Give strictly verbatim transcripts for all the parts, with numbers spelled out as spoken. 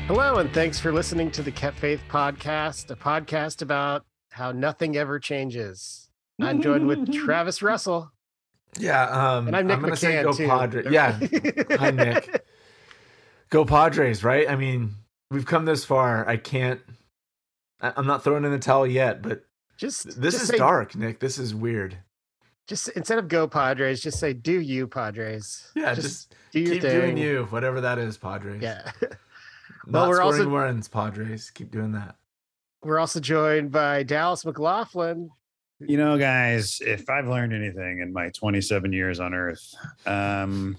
Hello, and thanks for listening to the Kept Faith podcast, a podcast about how nothing ever changes. I'm joined with Travis Russell. Yeah, um, and I'm Nick I'm gonna McCann, say go too. Padres. Yeah, hi Nick. Go Padres, right? I mean, we've come this far. I can't. I, I'm not throwing in the towel yet, but just this just is say, dark, Nick. This is weird. Just instead of go Padres, just say do you Padres. Yeah, just, just do your keep thing. doing you, whatever that is, Padres. Yeah. Not well, we're scoring also runs, Padres. Keep doing that. We're also joined by Dallas McLaughlin. You know, guys, if I've learned anything in my twenty-seven years on Earth, um,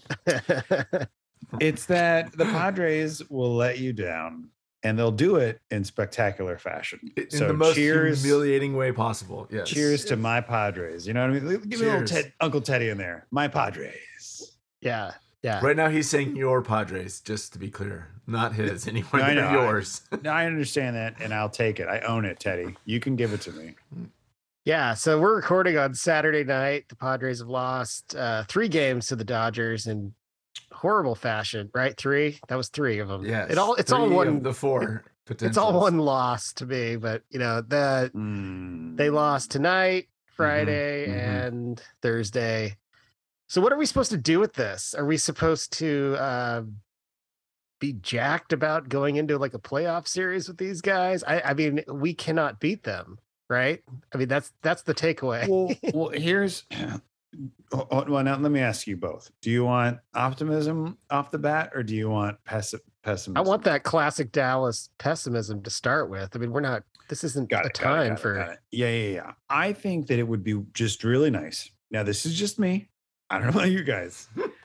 it's that the Padres will let you down, and they'll do it in spectacular fashion. In so the most cheers, humiliating way possible. Yes. Cheers to my Padres. You know what I mean? Give me a little Ted, Uncle Teddy in there. My Padres. Yeah. Yeah. Right now he's saying your Padres, just to be clear. Not his anymore. No, I know, yours. I, no, I understand that, and I'll take it. I own it, Teddy. You can give it to me. Yeah, so we're recording on Saturday night. The Padres have lost uh, three games to the Dodgers in horrible fashion, right? Three? That was three of them. Yes. It all it's three all one of the four. It's all one loss to me, but you know, the mm. they lost tonight, Friday, mm-hmm. and Thursday. So what are we supposed to do with this? Are we supposed to uh, be jacked about going into like a playoff series with these guys? I, I mean, we cannot beat them, right? I mean, that's that's the takeaway. well, well, here's well. Now let me ask you both: do you want optimism off the bat, or do you want pessi- pessimism? I want that classic Dallas pessimism to start with. I mean, we're not. This isn't got a it, time got it, for. got it. Yeah, yeah, yeah. I think that it would be just really nice. Now, this is just me. I don't know about you guys.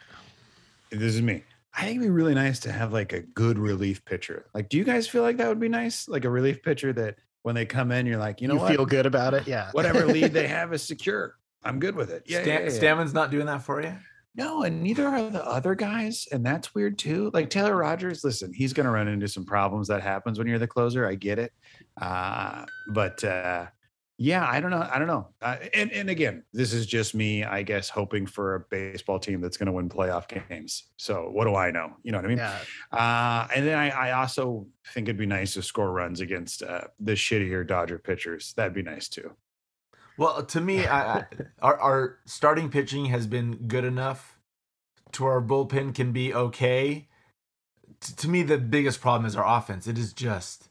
This is me. I think it'd be really nice to have like a good relief pitcher. Like, do you guys feel like that would be nice? Like a relief pitcher that when they come in, you're like, you know, you what? feel good about it. Yeah. Whatever lead they have is secure. I'm good with it. Yeah. Stam- yeah, yeah. Stammen's not doing that for you? No, and neither are the other guys. And that's weird too. Like Taylor Rogers, listen, he's going to run into some problems. That happens when you're the closer. I get it. Uh, but, uh, yeah, I don't know. I don't know. Uh, and, and again, this is just me, I guess, hoping for a baseball team that's going to win playoff games. So what do I know? You know what I mean? Yeah. Uh, and then I, I also think it'd be nice to score runs against uh, the shittier Dodger pitchers. That'd be nice too. Well, to me, I, I, our, our starting pitching has been good enough to our bullpen can be okay. T- to me, the biggest problem is our offense. It is just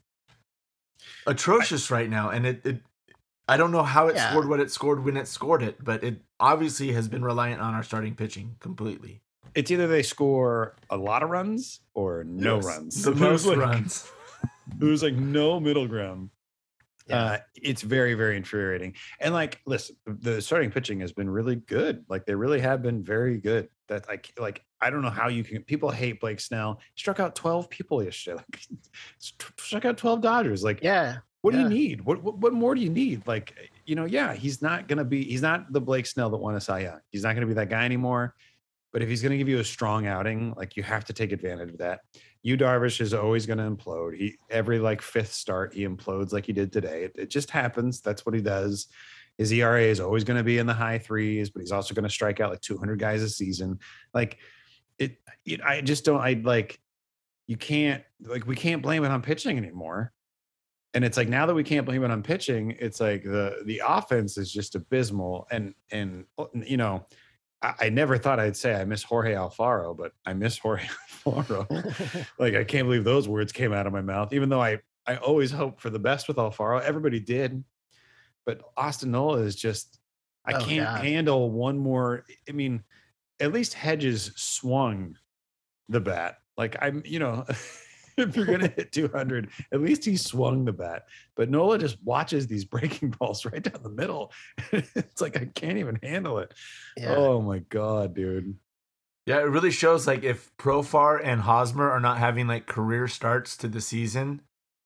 atrocious right now. And it, it I don't know how it Yeah. scored what it scored when it scored it, but it obviously has been reliant on our starting pitching completely. It's either they score a lot of runs or no Yes, runs. The most like, runs. There's like no middle ground. Yeah. Uh, it's very, very infuriating. And like, listen, the starting pitching has been really good. Like they really have been very good. That like, like I don't know how you can. People hate Blake Snell. He struck out twelve people yesterday. Like, struck out twelve Dodgers. Like, Yeah. what do yeah. you need? What, what what more do you need? Like, you know, yeah, he's not gonna be. He's not the Blake Snell that won a Cy Young. He's not gonna be that guy anymore. But if he's going to give you a strong outing, like you have to take advantage of that. Yu Darvish is always going to implode. He every like fifth start, he implodes like he did today. It, it just happens. That's what he does. His E R A is always going to be in the high threes, but he's also going to strike out like two hundred guys a season. Like it, it, I just don't. I like you can't like we can't blame it on pitching anymore. And it's like now that we can't blame it on pitching, it's like the the offense is just abysmal. And and you know. I never thought I'd say I miss Jorge Alfaro, but I miss Jorge Alfaro. Like, I can't believe those words came out of my mouth, even though I, I always hope for the best with Alfaro. Everybody did. But Austin Nola is just, I Oh, can't God. handle one more. I mean, at least Hedges swung the bat. Like, I'm, you know, if you're going to hit two hundred, at least he swung the bat. But Nola just watches these breaking balls right down the middle. It's like, I can't even handle it. Yeah. Oh my God, dude. Yeah, it really shows like if Profar and Hosmer are not having like career starts to the season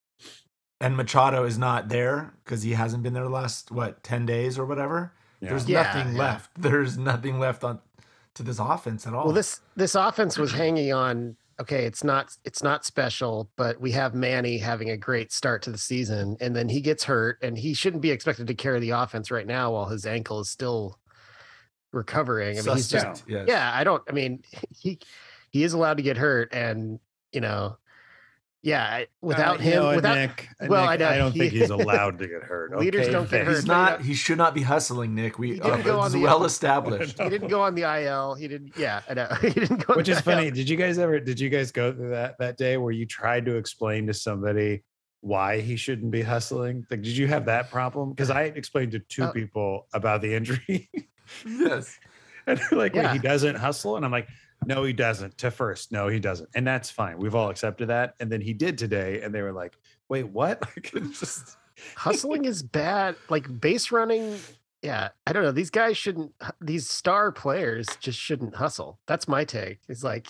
and Machado is not there because he hasn't been there the last, what, ten days or whatever, Yeah. there's Yeah, nothing yeah. left. There's nothing left on to this offense at all. Well, this this offense was hanging on. Okay, it's not it's not special, but we have Manny having a great start to the season, and then he gets hurt, and he shouldn't be expected to carry the offense right now while his ankle is still recovering. I mean, he's just Suspect, yes. yeah. I don't. I mean, he he is allowed to get hurt, and you know, Yeah, I- without Uh, him, you know what, without Nick, well, Nick, I know I don't he- think he's allowed to get hurt. Leaders okay? don't get hurt. He's but, not. you know, He should not be hustling, Nick. We He didn't uh, go on it's the- well established. he didn't go on the I L. He didn't. Yeah, I know. He didn't go. on Which the is I L. funny. Did you guys ever? Did you guys go through that that day where you tried to explain to somebody why he shouldn't be hustling? Like, did you have that problem? Because I explained to two Oh. people about the injury, Yes. and they're like, "Wait, Yeah. he doesn't hustle?" And I'm like, "No, he doesn't." To first, no, he doesn't, and that's fine. We've all accepted that. And then he did today, and they were like, "Wait, what?" Like, it's just Hustling is bad. Like base running. Yeah, I don't know. These guys shouldn't. These star players just shouldn't hustle. That's my take. It's like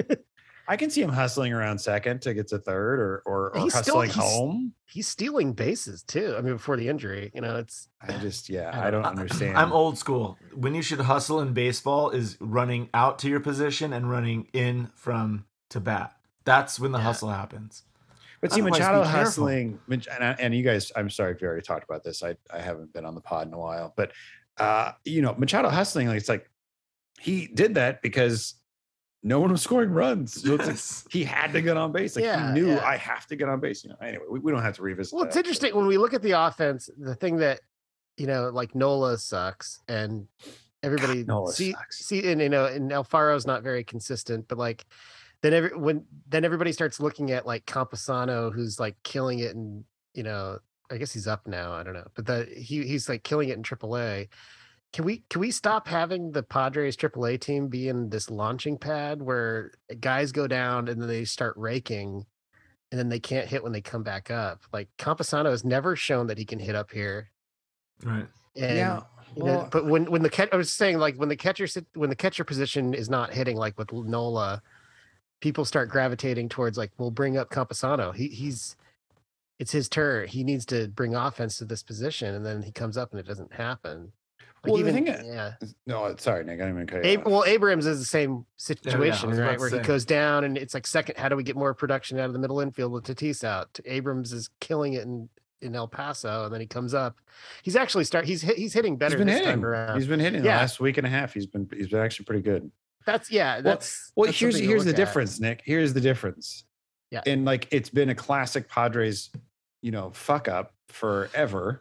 I can see him hustling around second to get to third, or or, or He's still- hustling he's- home. he's stealing bases too. I mean, before the injury, you know, it's I just, yeah, I I don't I- understand. I'm old school. When you should hustle in baseball is running out to your position and running in from to bat. That's when the Yeah. hustle happens. But see, Otherwise, be Machado careful. hustling, Mach- and, I, and you guys, I'm sorry if you already talked about this. I, I haven't been on the pod in a while, but uh, you know, Machado hustling, like it's like he did that because no one was scoring runs. So it's like Yes. he had to get on base. Like Yeah, he knew yeah. I have to get on base. You know, anyway, we, we don't have to revisit. well, it's that. interesting when we look at the offense. The thing that you know, like Nola sucks, and everybody God, Nola see sucks. see, and you know, and Alfaro's not very consistent. But like then every when then everybody starts looking at like Camposano, who's like killing it, and you know, I guess he's up now. I don't know, but the he he's like killing it in triple A. Can we can we stop having the Padres triple A team being this launching pad where guys go down and then they start raking and then they can't hit when they come back up? Like Camposano has never shown that he can hit up here. Right. And, Yeah, you know, well- but when when the catch, I was saying like when the catcher sit, when the catcher position is not hitting like with Nola, people start gravitating towards like we'll bring up Camposano. He he's it's his turn. He needs to bring offense to this position, and then he comes up and it doesn't happen. Like Well, the even, thing is- yeah. No, sorry, Nick. I didn't even cut you Ab- off. well, Abrams is the same yeah, I situation, was about right? to Where he say. goes down and it's like second. How do we get more production out of the middle infield with Tatis out? Abrams is killing it in, in El Paso, and then he comes up. He's actually start. He's hit, he's hitting better He's been this hitting. time around. He's been hitting Yeah. the last week and a half. He's been he's been actually pretty good. That's yeah. That's Well, that's here's something to here's the look at. difference, Nick. Here's the difference. Yeah. And like it's been a classic Padres, you know, fuck up forever.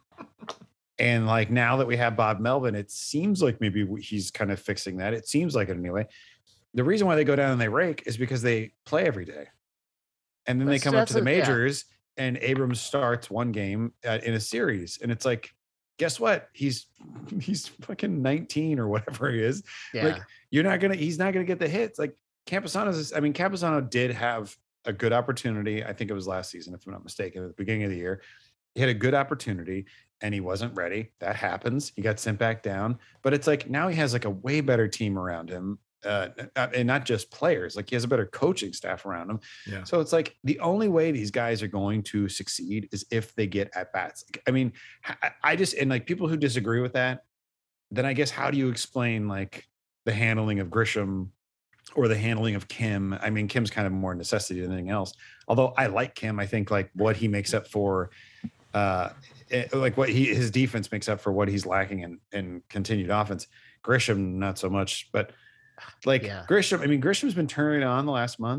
And like now that we have Bob Melvin, it seems like maybe w- he's kind of fixing that. It seems like it anyway. The reason why they go down and they rake is because they play every day. And then That's- they come up to the that's a- yeah. majors and Abrams starts one game uh, in a series. And it's like, guess what? He's he's fucking nineteen or whatever he is. Yeah. Like you're not gonna, he's not gonna get the hits. Like Camposano's, I mean, Camposano did have a good opportunity. I think it was last season, if I'm not mistaken, at the beginning of the year. He had a good opportunity and he wasn't ready. That happens. He got sent back down. But it's like now he has like a way better team around him. Uh, and not just players, like he has a better coaching staff around him. Yeah. So it's like the only way these guys are going to succeed is if they get at bats. I mean, I- I just, and like people who disagree with that, then I guess how do you explain like the handling of Grisham or the handling of Kim? I mean, Kim's kind of more necessity than anything else. Although I like Kim, I think like what he makes up for, uh, eh, like what he his defense makes up for what he's lacking in in continued offense. Grisham, not so much, but like Yeah. Grisham, I mean, Grisham's been turning it on the last month.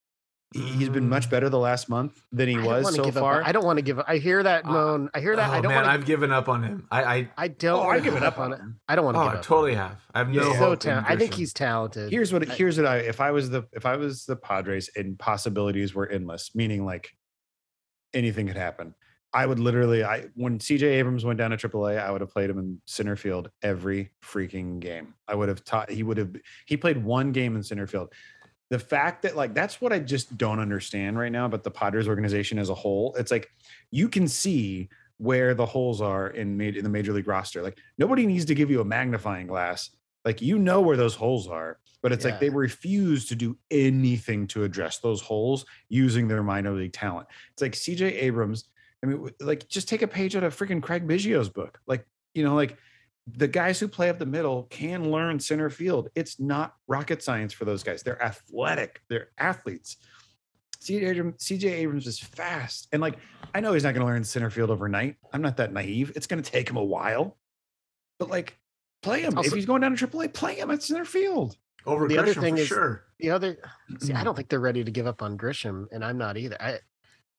He- He's been much better the last month than he I don't was wanna so give up far. on- I don't want to give up. I hear that Uh, moan. I hear that. Oh, I don't man, want I've given up on him. I I, I don't. Oh, wanna I've given give up on it. him. I don't want to oh, give I up. totally have. I have He's no so hope in talented. I think Grisham. he's talented. Here's what I- here's what I if I was the if I was the Padres and possibilities were endless, meaning like anything could happen. I would literally I when C J Abrams went down to triple A, I would have played him in center field every freaking game. I would have taught he would have he played one game in center field. The fact that like that's what I just don't understand right now about the Padres organization as a whole. It's like you can see where the holes are in made in the major league roster. Like nobody needs to give you a magnifying glass. Like you know where those holes are, but it's Yeah. like they refuse to do anything to address those holes using their minor league talent. It's like C J Abrams. I mean, w- like just take a page out of freaking Craig Biggio's book. Like, you know, like the guys who play up the middle can learn center field. It's not rocket science for those guys. They're athletic. They're athletes. C J Abrams, C J Abrams is fast. And like, I know he's not going to learn center field overnight. I'm not that naive. It's going to take him a while. But like, play him. Also- if he's going down to triple A, play him at center field. over The other Grisham thing for is- sure. The other, see, I don't think they're ready to give up on Grisham, and I'm not either. I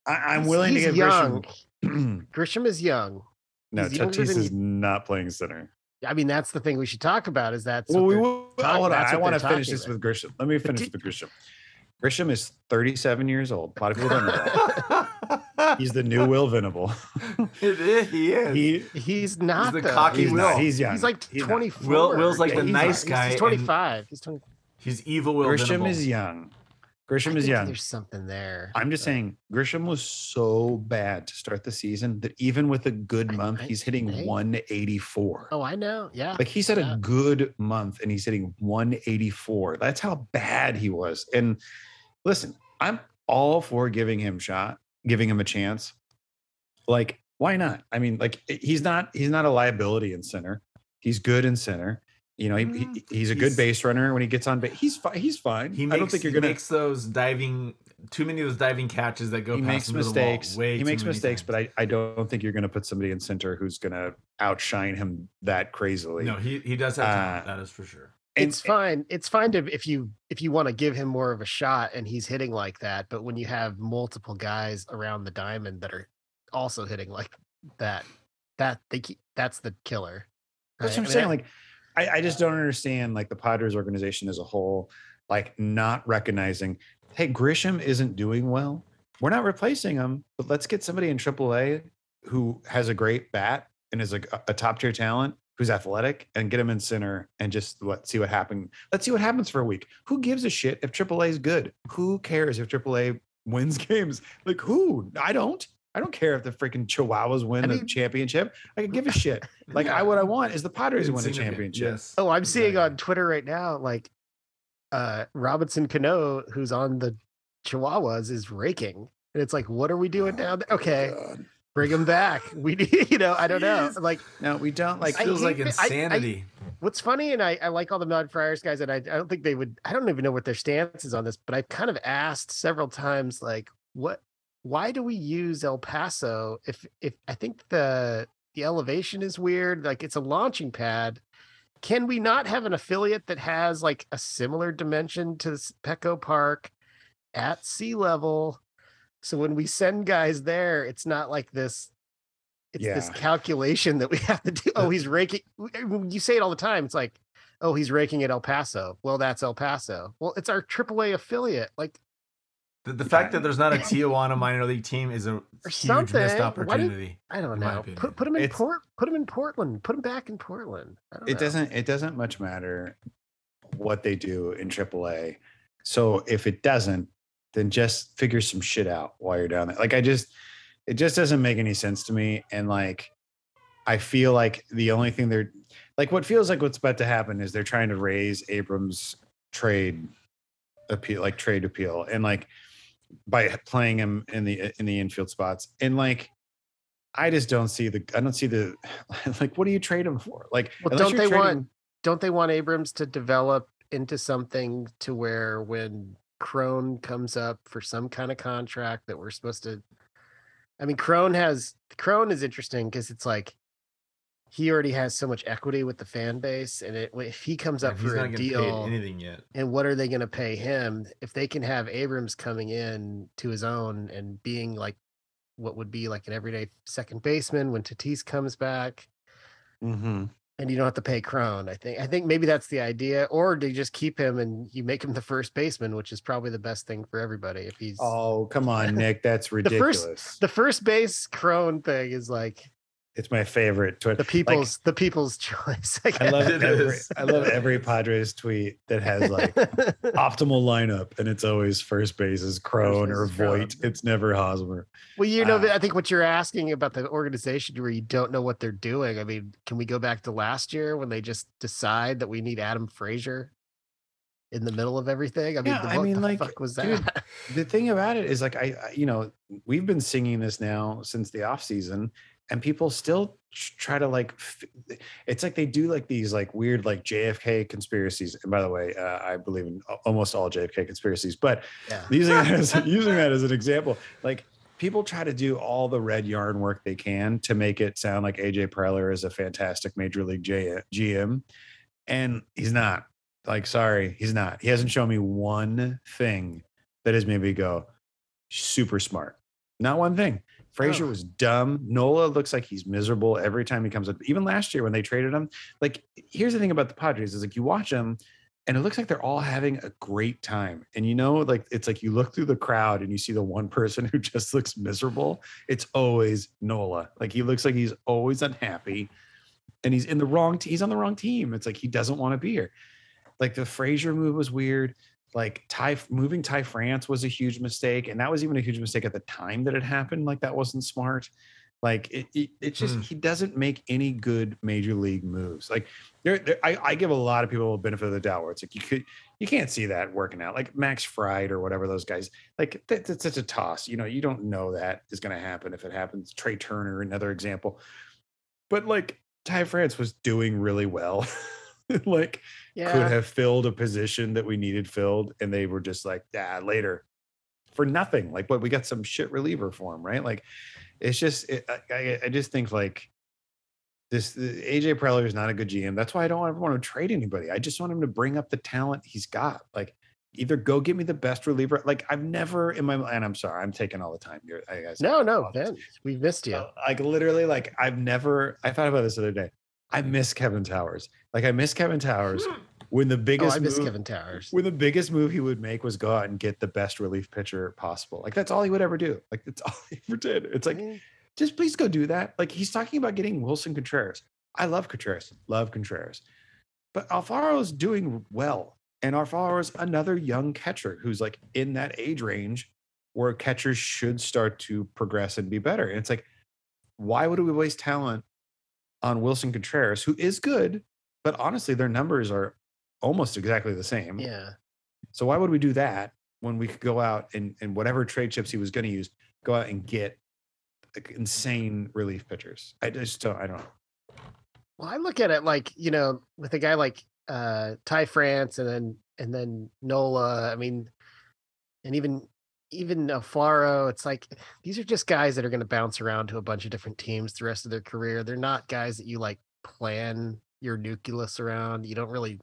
I, I'm He's- willing to he's give young. Grisham. Grisham is young. No, He's younger Tatis than is you- not playing center. I mean, that's the thing we should talk about. Is that's Well, what we they're will. talk- Hold on. that's I what want to they're finish talking this about. with Grisham. Let me finish did- with Grisham. Grisham is thirty-seven years old. A lot of people don't know that. He's the new Will Venable. It is. He is. He He's not the though. cocky he's Will. not. He's young. He's like He's not. twenty-four. Will- Will's like Yeah, the he's nice not- guy, He's and- twenty-five. He's twenty. He's evil Will Grisham Venable. is young. I Grisham is think young. There's something there. I'm just but- saying, Grisham was so bad to start the season that even with a good I- month, I- he's hitting hey. one eighty-four. Oh, I know. Yeah. Like he's had yeah. a good month and he's hitting one eighty-four. That's how bad he was. And listen, I'm all for giving him shot, giving him a chance. Like, why not? I mean, like he's not he's not a liability in center. He's good in center. You know, he, he he's a good He's- base runner when he gets on base. He's fine. He's fine. He makes, I don't think you're he gonna. makes those diving too many of those diving catches that go He past makes him to the wall mistakes. way He too makes many mistakes, times. but I, I don't think you're going to put somebody in center who's going to outshine him that crazily. no, he he does have talent, Uh, that is for sure. And- It's fine. It's fine to if you if you want to give him more of a shot and he's hitting like that. But when you have multiple guys around the diamond that are also hitting like that, that they keep that's the killer. That's right? what I'm I mean, saying. I- Like, I, I just don't understand, like, the Padres organization as a whole, like, not recognizing, hey, Grisham isn't doing well. We're not replacing him, but let's get somebody in triple A who has a great bat and is a, a top tier talent who's athletic and get him in center and just what see what happens. Let's see what happens for a week. Who gives a shit if triple A is good? Who cares if triple A wins games? Like, who? I don't. I don't care if the freaking Chihuahuas win I the mean- championship. I can give a shit. Like, I what I want is the Padres to win a Insignificant, championship. Yes. Oh, I'm seeing on Exactly. Twitter right now, like uh Robinson Cano, who's on the Chihuahuas, is raking. And it's like, what are we doing down there? Okay, God. bring him back. We need, you know, I don't know. Jeez. Like, No, we don't like. Like, feels hate like it. I- I- insanity. what's funny, and I, I like all the Mud Friars guys, and I, I don't think they would, I don't even know what their stance is on this, but I've kind of asked several times, like, what, why do we use El Paso if, if I think the, the elevation is weird, like it's a launching pad. Can we not have an affiliate that has like a similar dimension to s- Petco Park at sea level? So when we send guys there, it's not like this. It's this Yeah. calculation that we have to do. Oh, he's raking. You say it all the time. It's like, oh, he's raking at El Paso. Well, that's El Paso. Well, it's our triple A affiliate. Like, The, the fact that there's not a Tijuana minor league team is a huge something. missed Why did- opportunity. I don't In my know. opinion. Put put him in It's- Port. Put him in Portland. Put him back in Portland. I don't It know. doesn't. It doesn't much matter what they do in triple A. So if it doesn't, then just figure some shit out while you're down there. Like I just, it just doesn't make any sense to me. And like, I feel like the only thing they're like, what feels like what's about to happen is they're trying to raise Abrams' trade appeal, like trade appeal, and like by playing him in the in the infield spots, and like. I just don't see the. I don't see the. Like, what do you trade him for? Like, Well, unless don't you're they trading- want don't they want Abrams to develop into something to where when Crone comes up for some kind of contract that we're supposed to I mean Crone has Crone is interesting because it's like he already has so much equity with the fan base, and it, if he comes up And he's for not a getting paid deal, anything yet. and what are they going to pay him if they can have Abrams coming in to his own and being like what would be like an everyday second baseman when Tatis comes back, Mhm. and you don't have to pay Crone. I think I think maybe that's the idea, or do you just keep him and you make him the first baseman, which is probably the best thing for everybody. If he's Oh, come on, Nick. That's the ridiculous. first the first base Crone thing is like it's my favorite tweet. the people's the people's choice. I love It every is. I love every Padres tweet that has like optimal lineup, and it's always first base is Crone or base is Crone. Voigt. It's never Hosmer. Well, you know, Uh, I think what you're asking about the organization where you don't know what they're doing. I mean, can we go back to last year when they just decide that we need Adam Frazier in the middle of everything? I mean, Yeah, the, I what mean, the like, fuck was dude, that? The thing about it is like I, I you know, we've been singing this now since the off season, and people still tr- try to like f- it's like they do like these like weird like J F K conspiracies. And by the way, uh, I believe in al- almost all J F K conspiracies, but Yeah. using that as using that as an example, like people try to do all the red yarn work they can to make it sound like A J Preller is a fantastic major league J- G M, and he's not. Like, sorry, he's not. He hasn't shown me one thing that has made me go super smart. Not one thing. Frazier Oh. was dumb. Nola looks like he's miserable every time he comes up. Even last year when they traded him, like here's the thing about the Padres is like you watch them and it looks like they're all having a great time. And you know, like it's like you look through the crowd and you see the one person who just looks miserable. It's always Nola. Like he looks like he's always unhappy and he's in the wrong t- he's on the wrong team. It's like he doesn't want to be here. Like the Frazier move was weird. Like Ty moving Ty France was a huge mistake, and that was even a huge mistake at the time that it happened. Like that wasn't smart. Like it, it it's just Mm. he doesn't make any good major league moves. Like there, there I, I give a lot of people a benefit of the doubt where it's like you could you can't see that working out. Like Max Fried or whatever those guys. Like that, that's such a toss. You know, you don't know that is going to happen if it happens. Trey Turner, another example. But like Ty France was doing really well. Like Yeah. could have filled a position that we needed filled, and they were just like, ah, later for nothing. Like, but we got some shit reliever for him, right? Like, it's just, it, I, I just think like this A J Preller is not a good G M. That's why I don't ever want to trade anybody. I just want him to bring up the talent he's got. Like, either go get me the best reliever. Like, I've never in my and I'm sorry, I'm taking all the time here. I guys, No, no, Ben, we missed you. uh, like literally, like I've never. I thought about this the other day. I miss Kevin Towers. Like I miss Kevin Towers when the Oh, biggest I miss move, Kevin Towers. when the biggest move he would make was go out and get the best relief pitcher possible. Like that's all he would ever do. Like that's all he ever did. It's like, just please go do that. Like he's talking about getting Wilson Contreras. I love Contreras, love Contreras, but Alfaro's doing well, and Alfaro's another young catcher who's like in that age range where catchers should start to progress and be better. And it's like, why would we waste talent on Wilson Contreras, who is good, but honestly, their numbers are almost exactly the same. Yeah. So why would we do that when we could go out and, and whatever trade chips he was going to use, go out and get like insane relief pitchers? I just don't, I don't know. Well, I look at it like, you know, with a guy like uh Ty France and then and then Nola, I mean, and even even Alfaro, it's like these are just guys that are going to bounce around to a bunch of different teams the rest of their career. They're not guys that you like plan your nucleus around. You don't really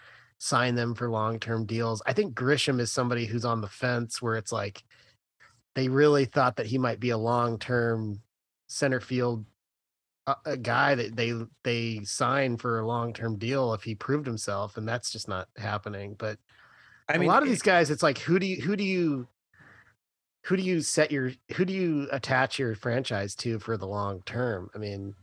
sign them for long-term deals. I think Grisham is somebody who's on the fence where it's like they really thought that he might be a long-term center field uh, a guy that they they sign for a long-term deal if he proved himself, and that's just not happening. But I mean, a lot of it- these guys, it's like who do you who do you who do you set your who do you attach your franchise to for the long term? I mean,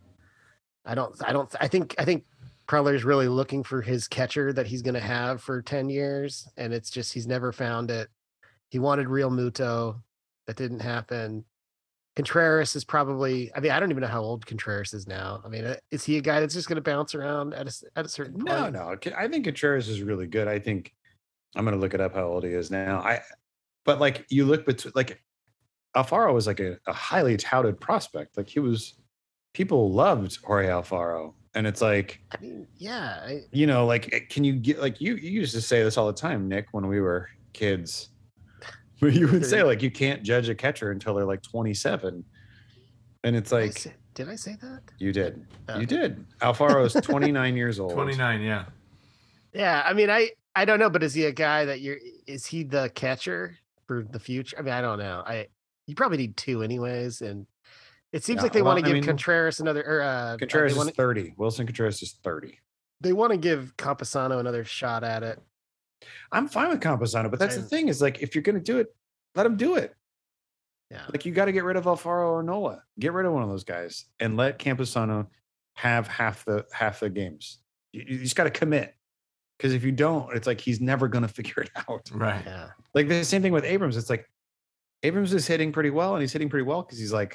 I don't I don't I think I think Preller's really looking for his catcher that he's going to have for ten years, and it's just he's never found it. He wanted Real Muto, that didn't happen. Contreras is probably, I mean, I don't even know how old Contreras is now. I mean, uh, is he a guy that's just going to bounce around at a, at a certain point? no, no. I think Contreras is really good. I think I'm going to look it up how old he is now. I, but like you look between, like Alfaro was like a, a highly touted prospect. Like he was, people loved Jorge Alfaro, and it's like, I mean, yeah. I, you know, like can you get like you you used to say this all the time, Nick, when we were kids. But you would say like you can't judge a catcher until they're like twenty-seven, and it's did I like say, did I say that? you did, Oh. you did. Alfaro is twenty-nine years old. twenty-nine, yeah. Yeah, I mean, I I don't know, but is he a guy that you're? Is he the catcher for the future? I mean, I don't know. I you probably need two anyways, and it seems Yeah, like they well, want to I give mean, Contreras another. Or uh, Contreras they is want thirty. Wilson Contreras is thirty. they want to give Camposano another shot at it. I'm fine with Camposano, but that's the I'm- thing is like if you're going to do it, let him do it. Yeah, Like you got to get rid of Alfaro or Nola. Get rid of one of those guys and let Camposano have half the half the games. You, you just got to commit, because if you don't, it's like he's never going to figure it out. Right. yeah. Like the same thing with Abrams. It's like Abrams is hitting pretty well, and he's hitting pretty well because he's like,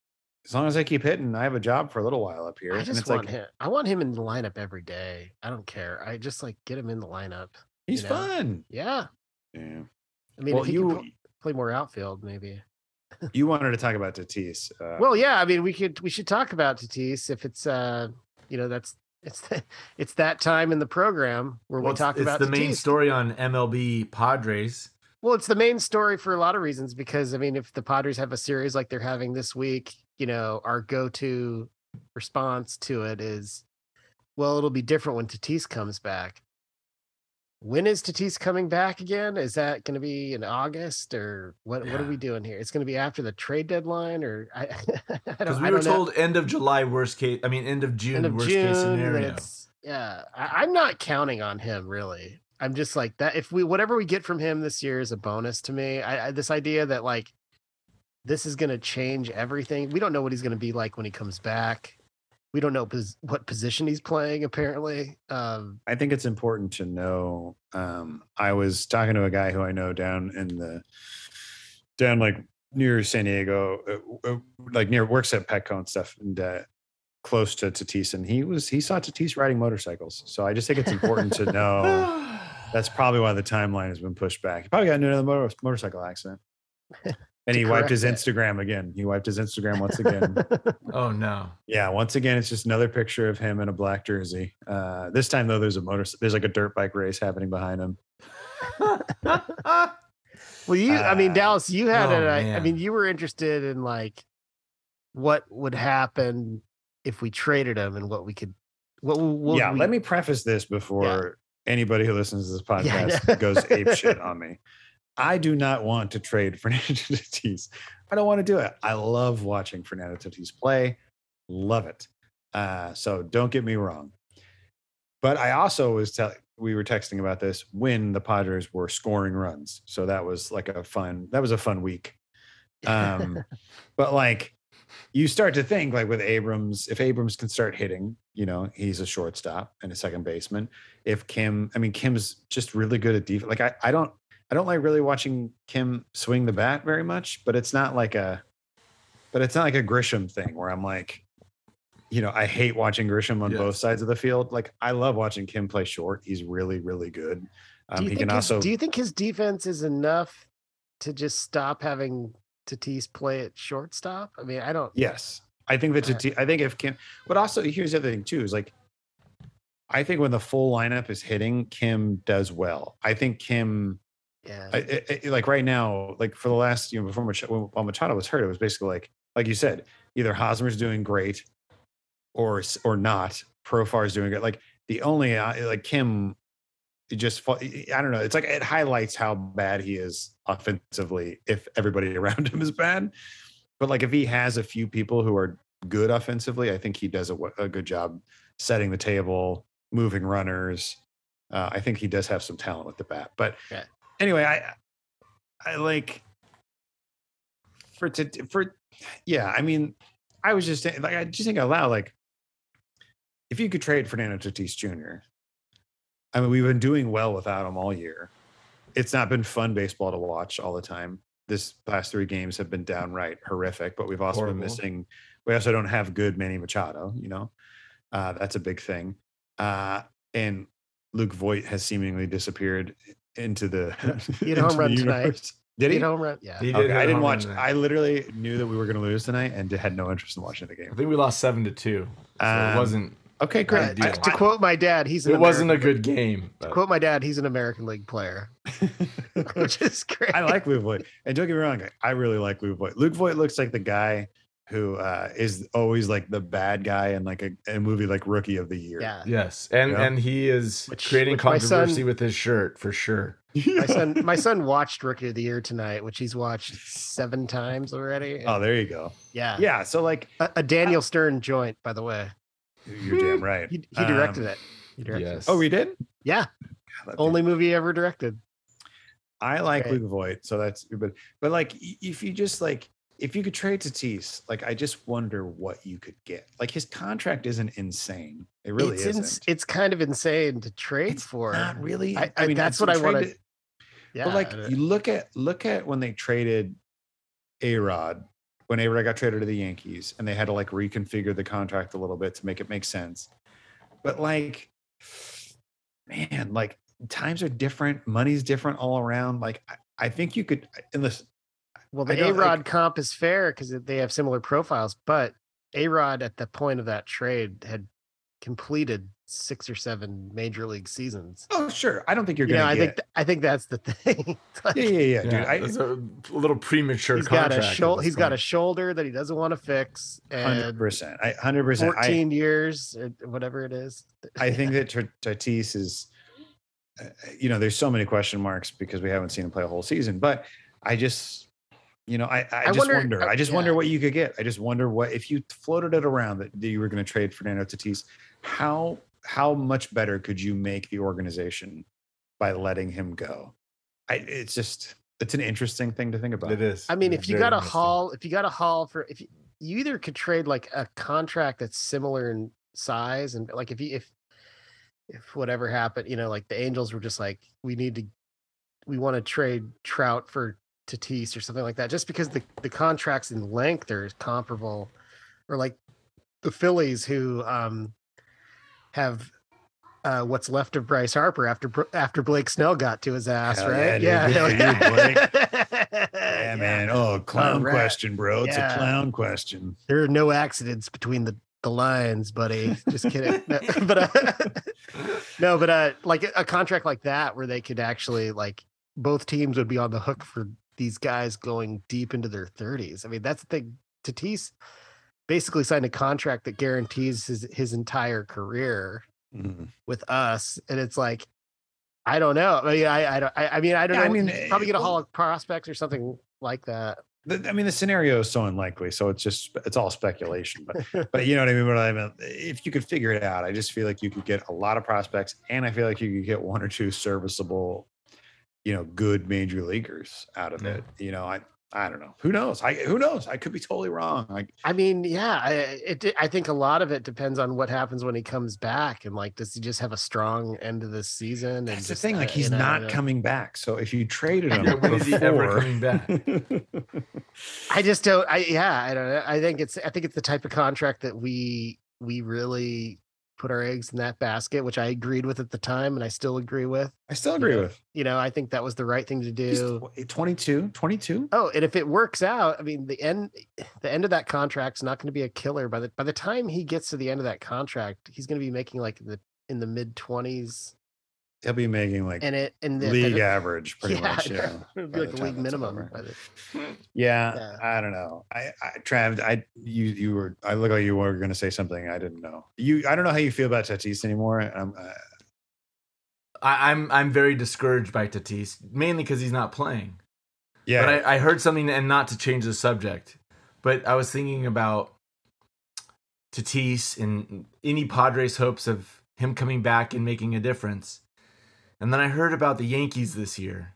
as long as I keep hitting, I have a job for a little while up here. I and just it's want like him. I want him in the lineup every day. I don't care. I just like get him in the lineup. he's you know? fun. Yeah, Yeah. I mean, Well, if he you could pl- play more outfield, maybe. you wanted to talk about Tatis. Uh, Well, yeah. I mean, we could we should talk about Tatis if it's uh, you know, that's it's it's that time in the program where Well, we it's, talk it's about the main Tatis. story on M L B Padres. Well, it's the main story for a lot of reasons because I mean, if the Padres have a series like they're having this week, you know, our go-to response to it is, well, it'll be different when Tatis comes back. when is Tatis coming back again? Is that going to be in August or what? Yeah. What are we doing here? It's going to be after the trade deadline, or I, I Because don't. we I were don't know. told end of July, worst case. I mean, end of June, End of worst June. case that scenario. It's, yeah, I, I'm not counting on him really. I'm just like that. If we whatever we get from him this year is a bonus to me. I, I this idea that like this is going to change everything. We don't know what he's going to be like when he comes back. We don't know pos- what position he's playing. Apparently, um, I think it's important to know. Um, I was talking to a guy who I know down in the down like near San Diego, uh, uh, like near works at Petco and stuff, and uh, close to Tatis, and he was he saw Tatis riding motorcycles. So I just think it's important to know. That's probably why the timeline has been pushed back. He probably got into another motor, motorcycle accident. And he wiped his it. Instagram again. He wiped his Instagram once again. Oh no! Yeah, once again, it's just another picture of him in a black jersey. Uh, this time though, there's a motor. There's like a dirt bike race happening behind him. Well, you, I mean, Uh, Dallas, you had oh, it. I, I man. mean, you were interested in like what would happen if we traded him and what we could. What, what yeah, we, let me preface this before anybody who listens to this Yeah, podcast yeah. goes ape shit on me. I do not want to trade Fernando Tatis. I don't want to do it. I love watching Fernando Tatis play. Love it. Uh, so don't get me wrong. But I also was telling, we were texting about this when the Padres were scoring runs. So that was like a fun, that was a fun week. Um, but like you start to think like with Abrams, if Abrams can start hitting, you know, he's a shortstop and a second baseman. If Kim, I mean, Kim's just really good at defense. Like I, I don't, I don't like really watching Kim swing the bat very much, but it's not like a, but it's not like a Grisham thing where I'm like, you know, I hate watching Grisham on Yes. both sides of the field. Like I love watching Kim play short. He's really, really good. Um, do you he think can his, also, do you think his defense is enough to just stop having Tatis play at shortstop? I mean, I don't. yes, I think that, Alright. Tati- I think if Kim, but also here's the other thing too, is like, I think when the full lineup is hitting, Kim does well. I think Kim, Yeah. I, I, I- like right now, like for the last, you know, before Mach- when, while Machado was hurt, it was basically like, like you said, either Hosmer's doing great or or not. Profar's doing it. Like the only uh, like Kim, it just fa- I don't know. It's like it highlights how bad he is offensively if everybody around him is bad. But like if he has a few people who are good offensively, I think he does a, a good job setting the table, moving runners. Uh, I think he does have some talent with the bat. But Yeah. anyway, I I like for to for yeah. I mean, I was just saying, like I just think out loud, like if you could trade Fernando Tatis Junior I mean, we've been doing well without him all year. It's not been fun baseball to watch all the time. This last three games have been downright horrific, but we've also Horrible. been missing. We also don't have good Manny Machado. You know, uh, that's a big thing. Uh, and Luke Voigt has seemingly disappeared into the, He had a into home the run tonight. universe. Did he? Hit home run. Yeah. He did Okay, hit I a didn't home run watch. tonight. I literally knew that we were going to lose tonight and had no interest in watching the game. I think we lost seven to two. So Um, it wasn't. Okay, Uh, great. deal. I- to quote my dad, he's an It wasn't a American- good game. To but- quote my dad, he's an American League player, which is great. I like Luke Voigt. And don't get me wrong, I really like Luke Voigt. Luke Voigt looks like the guy who uh, is always like the bad guy in like a, a movie like Rookie of the Year. Yeah. Yes, and Yeah. and he is Which- creating which my son- controversy with his shirt for sure. My son, my son watched Rookie of the Year tonight, which he's watched seven times already. Oh, there you go. yeah. Yeah. So like, A, a Daniel Stern joint, by the way. you're damn right. He, he directed Um, it. He directed Yes. it. Oh, we did? Yeah. God, that Only movie he ever directed. I like Great. Luke Voigt, so that's but but like y- if you just like if you could trade Tatis, like I just wonder what you could get. Like his contract isn't insane. It really it's isn't. ins- it's kind of insane to trade It's for. not really. I- I- that's it's what I trade wanna- it- Yeah. But like you look at look at when they traded A Rod, when A Rod got traded to the Yankees, and they had to like reconfigure the contract a little bit to make it make sense. But like, man, like times are different, money's different all around. Like I, I think you could. And listen, well, I the don't, A Rod like- comp is fair because they have similar profiles, but A Rod at the point of that trade had completed six or seven major league seasons. oh sure, I don't think you're Yeah, gonna I get. think th- I think that's the thing. Like, yeah, yeah, yeah, dude. Yeah, I, it's a little premature he's got contract. a at shoulder. this He's got a point. shoulder that he doesn't want to fix, hundred and percent. I hundred percent. I fourteen years or whatever it is. I think that Tat- Tatis is you know, there's so many question marks because we haven't seen him play a whole season. But I just, you know, I, I, I just wonder- wonder. I just yeah. wonder what you could get. I just wonder what if you floated it around that you were going to trade Fernando Tatis, how how much better could you make the organization by letting him go? I it's just it's an interesting thing to think about. It is. I mean, It's if you very got a interesting. haul, if you got a haul for, if you, you either could trade like a contract that's similar in size, and like if you if if whatever happened, you know, like the Angels were just like, we need to, we want to trade Trout for Tatis or something like that, just because the the contracts in length are comparable, or like the Phillies who um have. Uh, what's left of Bryce Harper after after Blake Snell got to his ass, Hell right? yeah, dude. Good for you, Blake. yeah, Yeah, man. Oh, clown right. question, bro. It's Yeah. a clown question. There are no accidents between the, the lines, buddy. Just kidding. No, but uh, no, but uh, like a contract like that where they could actually like both teams would be on the hook for these guys going deep into their thirties. I mean, that's the thing. Tatis basically signed a contract that guarantees his his entire career Mhm. with us, and it's like, I don't know. I mean, I I don't. I, I mean, I don't Yeah, I know. mean, He's probably get a well- haul of prospects or something like that. The- I mean, the scenario is so unlikely, so it's just it's all speculation. But but you know what I mean. What I mean, if you could figure it out, I just feel like you could get a lot of prospects, and I feel like you could get one or two serviceable, you know, good major leaguers out of Yeah. it. You know, I I don't know. Who knows? I who knows? I could be totally wrong. Like I mean, yeah, I, it. I think a lot of it depends on what happens when he comes back, and like, does he just have a strong end of this season? And that's the just, thing. Like uh, he's you know, not uh, coming back. So if you traded him, Yeah, when is he ever before- coming back? I just don't. I yeah, I don't know. I think it's. I think it's the type of contract that we we really put our eggs in that basket, which I agreed with at the time, and I still agree with. I still agree Yeah. with. You know, I think that was the right thing to He's do. twenty-two, twenty-two. Oh, and if it works out, I mean, the end, the end of that contract's not going to be a killer. By the by the time he gets to the end of that contract, he's going to be making like the in the mid twenties, He'll be making like and it and the, league the- average, pretty yeah, much. Yeah. it'll be by like the a time league that's minimum. over. By the, Yeah, Yeah. I don't know. I, I Trav, I you you were I look like you were going to say something I didn't know. You I don't know how you feel about Tatis anymore. I'm, uh, I, I'm I'm very discouraged by Tatis, mainly because he's not playing. yeah, But I, I heard something, and not to change the subject, but I was thinking about Tatis and any Padres hopes of him coming back and making a difference. And then I heard about the Yankees this year.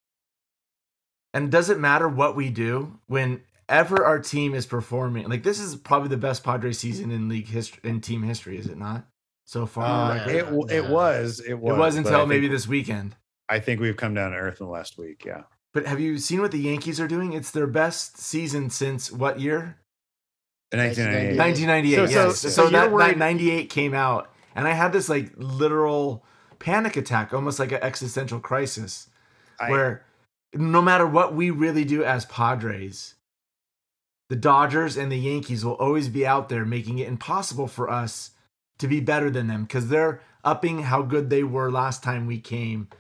And does it matter what we do whenever our team is performing? Like, this is probably the best Padres season in league history, in team history, is it not? So far, uh, no, it w- it no. was it was it was but until I maybe think, this weekend. I think we've come down to earth in the last week. Yeah, But have you seen what the Yankees are doing? It's their best season since what year? nineteen ninety-eight. nineteen ninety-eight. So- yes. so- So, so you're that, that worried- ninety-eight came out, and I had this like literal panic attack, almost like an existential crisis, I- where no matter what we really do as Padres, the Dodgers and the Yankees will always be out there making it impossible for us to be better than them because they're upping how good they were last time we came,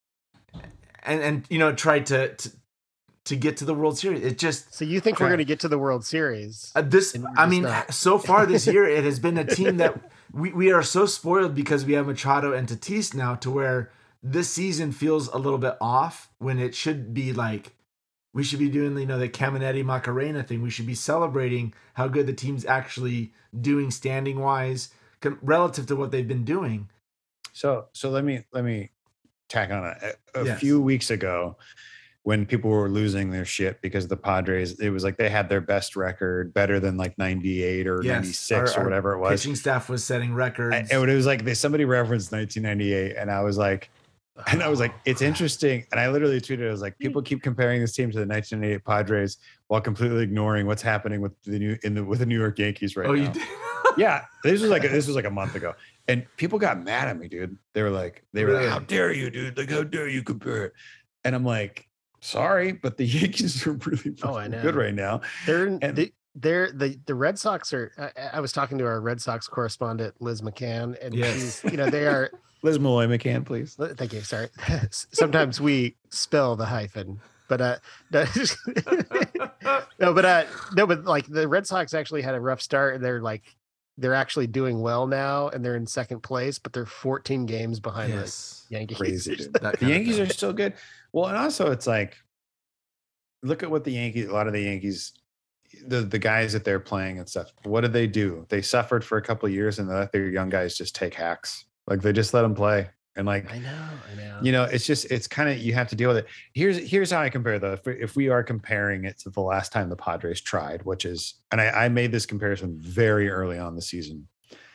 and and you know tried to to, to get to the World Series. It just so you think we're Trav. going to get to the World Series? uh, this, And we're I just mean, not. so far this year, it has been a team that we, we are so spoiled because we have Machado and Tatis now to where this season feels a little bit off when it should be like, we should be doing, you know, the Caminetti Macarena thing. We should be celebrating how good the team's actually doing standing wise com- relative to what they've been doing. So so let me let me tack on a, a Yes. few weeks ago when people were losing their shit because the Padres, it was like they had their best record, better than like ninety-eight or Yes, ninety-six our- or whatever it our was. Pitching staff was setting records. I- and it was like they somebody referenced nineteen ninety-eight, and I was like, and I was like, it's interesting. And I literally tweeted, I was like, people keep comparing this team to the nineteen ninety-eight Padres while completely ignoring what's happening with the new in the with the New York Yankees right oh, now. you did? Yeah, this was like a, this was like a month ago, and people got mad at me, dude. They were like, they were Really? like, how dare you, dude? Like, how dare you compare it? And I'm like, sorry, but the Yankees are really Oh, I fucking know. good right now. They're And- they, they're the the Red Sox are. I, I was talking to our Red Sox correspondent Liz McCann, and Yes. she's you know they are. Liz Malloy McCann, please. Thank you. Sorry. Sometimes we spell the hyphen, but uh, no, no, but uh, no, but like the Red Sox actually had a rough start, and they're like they're actually doing well now and they're in second place, but they're fourteen games behind Yes. the Yankees. Crazy, dude. That The kind of Yankees thing. are so good. Well, and also it's like, look at what the Yankees, a lot of the Yankees, the, the guys that they're playing and stuff, what did they do? They suffered for a couple of years and they let their young guys just take hacks. Like they just let them play. And like, I know, I know. you know, it's just, it's kind of, you have to deal with it. Here's, here's how I compare though. If we, if we are comparing it to the last time the Padres tried, which is, and I, I made this comparison very early on the season.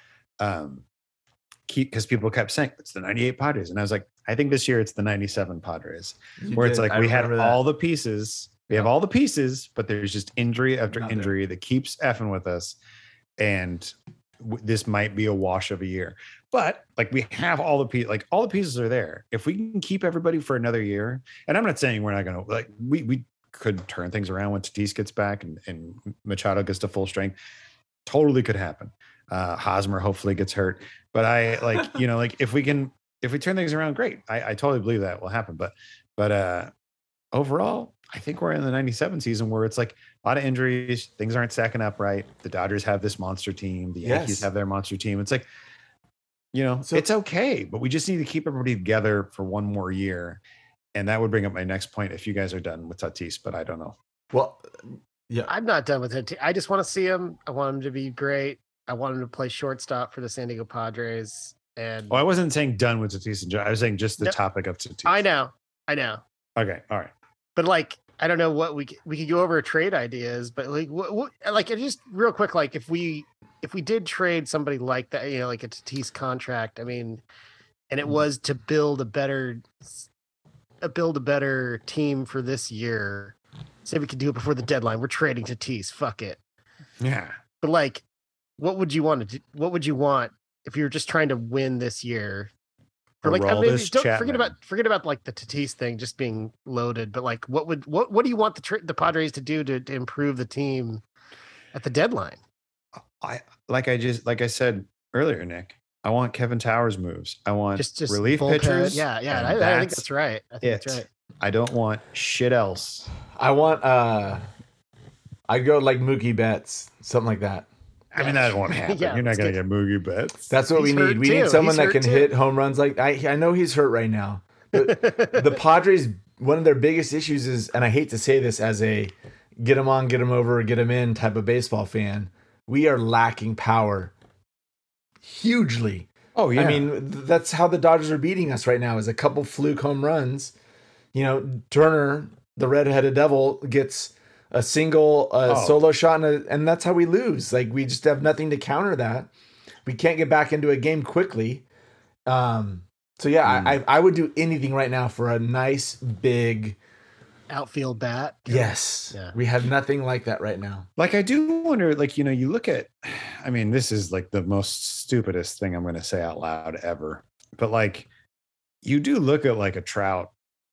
Um, keep, because people kept saying it's the ninety-eight Padres. And I was like, I think this year it's the ninety-seven Padres, You where it's did. like I we had remember that. all the pieces. We have all the pieces, but there's just injury after Not there. injury that keeps effing with us. And w- this might be a wash of a year. But like we have all the pieces, like all the pieces are there. If we can keep everybody for another year, and I'm not saying we're not going to, like we we could turn things around when Tatis gets back and, and Machado gets to full strength. Totally could happen. Uh, Hosmer hopefully gets hurt. But I like, you know, like if we can, if we turn things around, great. I, I totally believe that will happen. But, but uh, overall, I think we're in the ninety-seven season where it's like a lot of injuries. Things aren't stacking up right. The Dodgers have this monster team. The Yankees Yes. have their monster team. It's like, you know, So- it's okay, but we just need to keep everybody together for one more year. And that would bring up my next point if you guys are done with Tatis, but I don't know. Well, yeah. I'm not done with it. I just want to see him. I want him to be great. I want him to play shortstop for the San Diego Padres. And Oh, I wasn't saying done with Tatis and Joe. I was saying just the No, topic of Tatis. I know, I know. Okay. All right. But like, I don't know what we c- we could go over trade ideas, but like, what, what like it just real quick, like if we if we did trade somebody like that, you know, like a Tatis contract, I mean, and it was to build a better, a build a better team for this year. Say we could do it before the deadline. We're trading Tatis. Fuck it. Yeah. But like, what would you want to do? What would you want if you were just trying to win this year? Or like, I mean, Aroldis don't Chapman. forget about forget about like the Tatis thing just being loaded. But like, what would what what do you want the tra- the Padres to do to, to improve the team at the deadline? I like I just like I said earlier, Nick. I want Kevin Towers moves. I want Just just relief bullpen. pitchers. Yeah, yeah. and I, I think that's right. I think it. that's right. I don't want shit else. I want uh I'd go like Mookie Betts, something like that. I mean, that won't happen. Yeah, You're not let's going to get- get Moogie Betts. That's what He's we hurt need. We too. need someone He's that hurt can too. hit home runs. Like I I know he's hurt right now. But the Padres, one of their biggest issues is, and I hate to say this as a get him on, get him over, get him in type of baseball fan, we are lacking power hugely. Oh yeah. I mean, th- that's how the Dodgers are beating us right now is a couple fluke home runs. You know, Turner, the redheaded devil, gets a single uh, Oh. solo shot, and, a, and that's how we lose. Like, we just have nothing to counter that. We can't get back into a game quickly. Um, so, yeah, Mm. I, I I would do anything right now for a nice, big, Outfield bat. yes. Yeah. We have nothing like that right now. like I do wonder, like, you know, you look at, I mean, this is like the most stupidest thing I'm going to say out loud ever, but like, you do look at like a Trout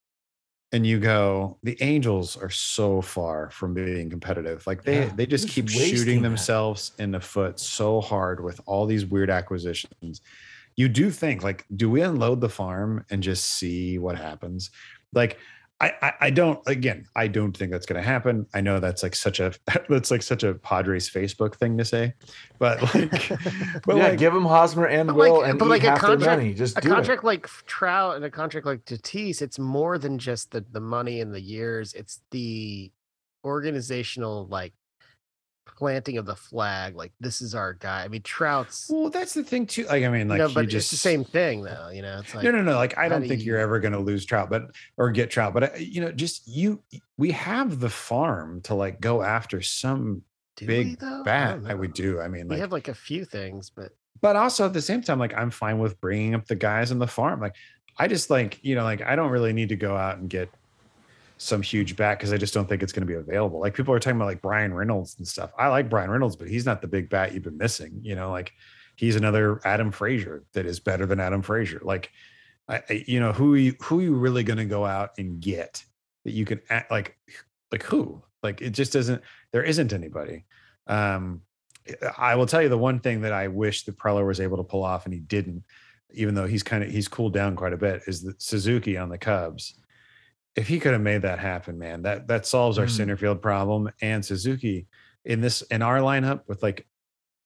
and you go, the Angels are so far from being competitive. Like they, Yeah, they just just keep wasting shooting that. themselves in the foot so hard with all these weird acquisitions. You do think like, do we unload the farm and just see what happens? Like, I, I, I don't, again, I don't think that's going to happen. I know that's like such a, that's like such a Padres Facebook thing to say, but like, but yeah, like, give him Hosmer and But Will like- and but eat like a half their contract- money. Just a do contract it. like Trout and a contract like Tatis, it's more than just the the money and the years. It's the organizational like planting of the flag. Like this is our guy. I mean, Trout's. well, that's the thing too. Like, I mean, like no, you but just, it's the same thing though. You know, it's like no, no, no. Like, I how don't do think you- you're ever going to lose Trout, but or get Trout. But uh, you know, just you, we have the farm to like go after some do big we, though? bat. don't I, would know. do. I mean, We like, have like a few things, but but also at the same time, like, I'm fine with bringing up the guys on the farm. Like, I just like, you know, like, I don't really need to go out and get some huge bat because I just don't think it's going to be available. Like, people are talking about like Brian Reynolds and stuff. I like Brian Reynolds, but he's not the big bat you've been missing. You know, like he's another Adam Frazier that is better than Adam Frazier. Like, I, I you know, who are you, who are you really going to go out and get that you can act like, like who? Like, it just doesn't, there isn't anybody. Um, I will tell you the one thing that I wish that Preller was able to pull off and he didn't, even though he's kind of, he's cooled down quite a bit, is that Suzuki on the Cubs. If he could have made that happen, man, that, that solves our Mm. center field problem. And Suzuki in this, in our lineup with like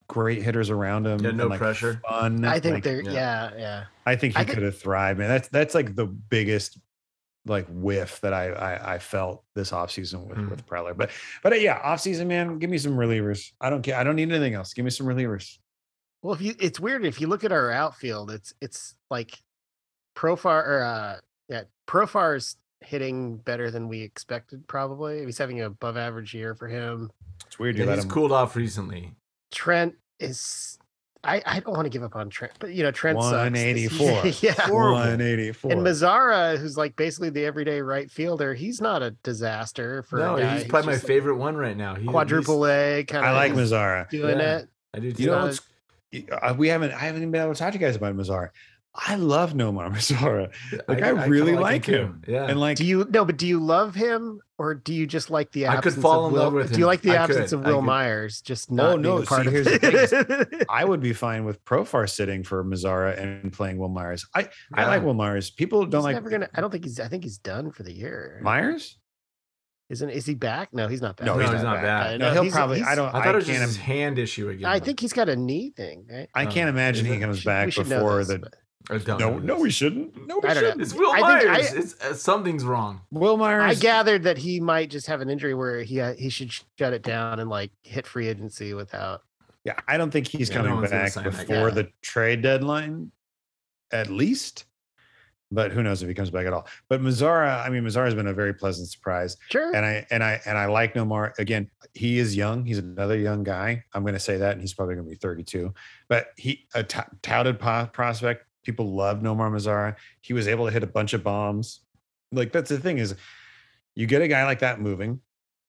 great hitters around him. Yeah, no and, like, pressure. Fun. I think like, they're yeah. yeah, yeah. I think he I think- could have thrived, man. That's that's like the biggest like whiff that I I, I felt this offseason with Hmm. with Preller. But but uh, yeah, offseason, man, give me some relievers. I don't care. I don't need anything else. Give me some relievers. Well, if you, it's weird if you look at our outfield, it's it's like Profar or uh, yeah, Profar's hitting better than we expected. Probably he's having an above average year for him. It's weird you Yeah, let he's him cooled off recently. Trent is. I, I don't want to give up on Trent, but you know Trent sucks. one eighty-four. Yeah, one eighty-four. and Mazzara, who's like basically the everyday right fielder, he's not a disaster for No, a guy. he's probably my just favorite one right now. He, quadruple A kind of. I like Mazzara. doing Yeah. it. I do too. You know not what's uh, we haven't I haven't even been able to talk to you guys about Mazzara. I love Nomar Mazzara. Like I, really kinda like him. too. Yeah. And like Do you no? But do you love him, or do you just like the I absence? could fall of in Will, love with Do him. you like the I absence could. of I Will could. Myers? Just not Oh, being no, a part see, of here's the it. I would be fine with Profar sitting for Mazzara and playing Will Myers. I, I Yeah. like Will Myers. People don't He's like never gonna. I don't think he's. I think he's done for the year. Myers. Isn't? Is he back? No, he's not back. No, No, he's, he's not, not back. back. No, No, he'll he's- probably. he's- I don't. I I, thought it was just can't. his im- hand issue again. I think he's got a knee thing. Right? I can't Oh, imagine is he it? comes Should- back we should know before this, the. but- I don't No, know no, this. we shouldn't. No, we I don't know. shouldn't. It's Will I think Myers. I- it's uh, something's wrong. Will I Myers. gathered that he might just have an injury where he uh, he should shut it down and like hit free agency without. Yeah, I don't think he's Yeah, no coming one's gonna back sign that guy. before the trade deadline, at least. But who knows if he comes back at all? But Mazzara, I mean, Mazzara has been a very pleasant surprise, Sure. and I and I and I like Nomar. Again, he is young. He's another young guy. I'm going to say that, and he's probably going to be thirty-two. But he a t- touted po- prospect. People love Nomar Mazzara. He was able to hit a bunch of bombs. Like that's the thing is, you get a guy like that moving,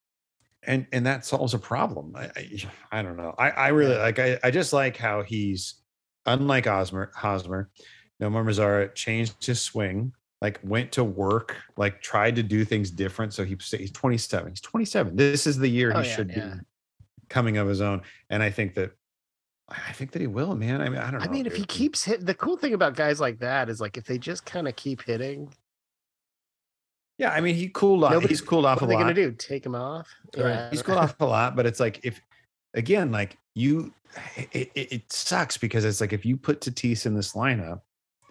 and and that solves a problem. I I, I don't know. I I really like. I I just like how he's unlike Osmer Hosmer. Nomar Mazzara changed his swing, like went to work, like tried to do things different. So he, he's twenty-seven. He's twenty-seven. This is the year Oh, he yeah, should yeah. be coming of his own. And I think that I think that he will, man. I mean, I don't know. I mean, if he dude. keeps hit, the cool thing about guys like that is like if they just kind of keep hitting, yeah, I mean, he cooled off. Nobody- He's cooled off what are a they lot. gonna do? Take him off? Right. He's cooled off a lot, but it's like if again, like you, it, it, it sucks because it's like if you put Tatis in this lineup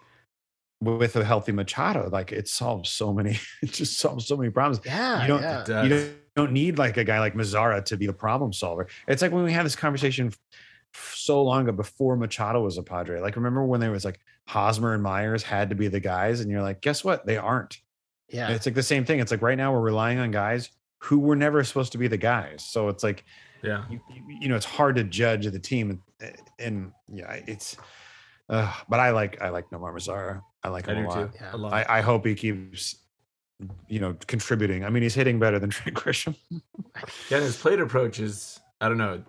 with a healthy Machado, like it solves so many, it just solves so many problems. Yeah, You don't- yeah. It does. You don't, don't need like a guy like Mazzara to be the problem solver. It's like when we had this conversation f- so long ago before Machado was a Padre. Like, remember when there was like Hosmer and Myers had to be the guys, and you're like, guess what? They aren't. Yeah. And it's like the same thing. It's like right now we're relying on guys who were never supposed to be the guys. So it's like, Yeah. you, you- you know, it's hard to judge the team, and, and yeah, it's. Uh, but I like I like Nomar Mazzara. I like I him do a too. lot. Yeah. A lot. I, I hope he keeps, you know, contributing. I mean, he's hitting better than Trent Grisham. Yeah, and his plate approach is, I don't know.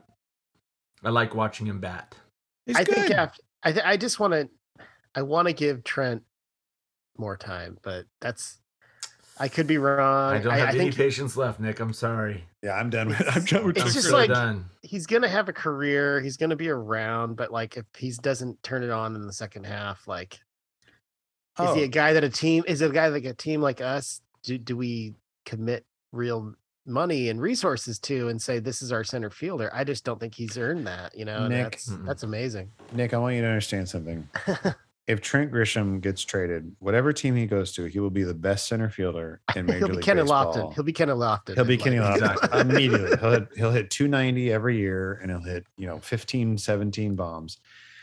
I like watching him bat. He's I good. think after, I th- I just want to I want to give Trent more time, but that's I could be wrong. I don't have I any think patience left, Nick. I'm sorry. Yeah, I'm done with. I'm done with. It's I'm Trent just so Grisham. like- done. he's gonna have a career. He's gonna be around, but like if he doesn't turn it on in the second half, like is he Oh. a guy that a team is it a guy like a team like us? Do do we commit real money and resources to and say this is our center fielder? I just don't think he's earned that. You know, and Nick. that's Mm-mm. that's amazing. Nick, I want you to understand something. If Trent Grisham gets traded, whatever team he goes to, he will be the best center fielder in Major He'll be League Kenny Baseball. Lofton. He'll be Kenny Lofton. He'll be in, Kenny like- Lofton Exactly. immediately. He'll hit, he'll hit two ninety every year, and he'll hit you know fifteen, seventeen bombs.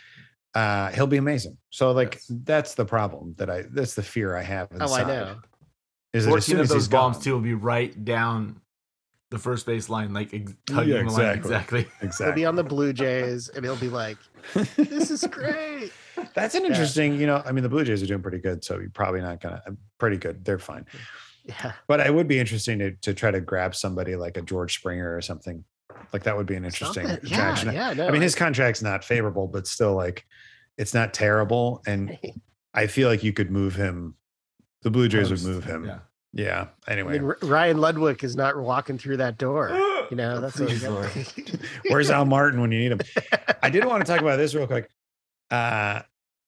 Uh, he'll be amazing. So like Yes. that's the problem that I that's the fear I have inside. Oh, I know. Is that as fourteen soon of as those he's bombs gone, too will be right down the first base line, like ex- tugging Yeah, the line exactly. exactly. He'll exactly. be on the Blue Jays, and he'll be like, "This is great." That's an interesting, you know, I mean, the Blue Jays are doing pretty good, so you're probably not gonna pretty good. They're fine. Yeah, But it would be interesting to to try to grab somebody like a George Springer or something. Like that would be an interesting Something- attraction. Yeah, yeah. No, I mean, his contract's not favorable, but still like it's not terrible. And I feel like you could move him. The Blue Jays would move him. Yeah. Yeah. I Anyway, mean, R- Ryan Ludwig is not walking through that door. You know, that's what we Please, Lord. got. where's Al Martin when you need him? I did want to talk about this real quick. Uh,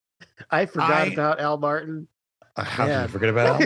I forgot I- about Al Martin. how can Yeah. you forget about Al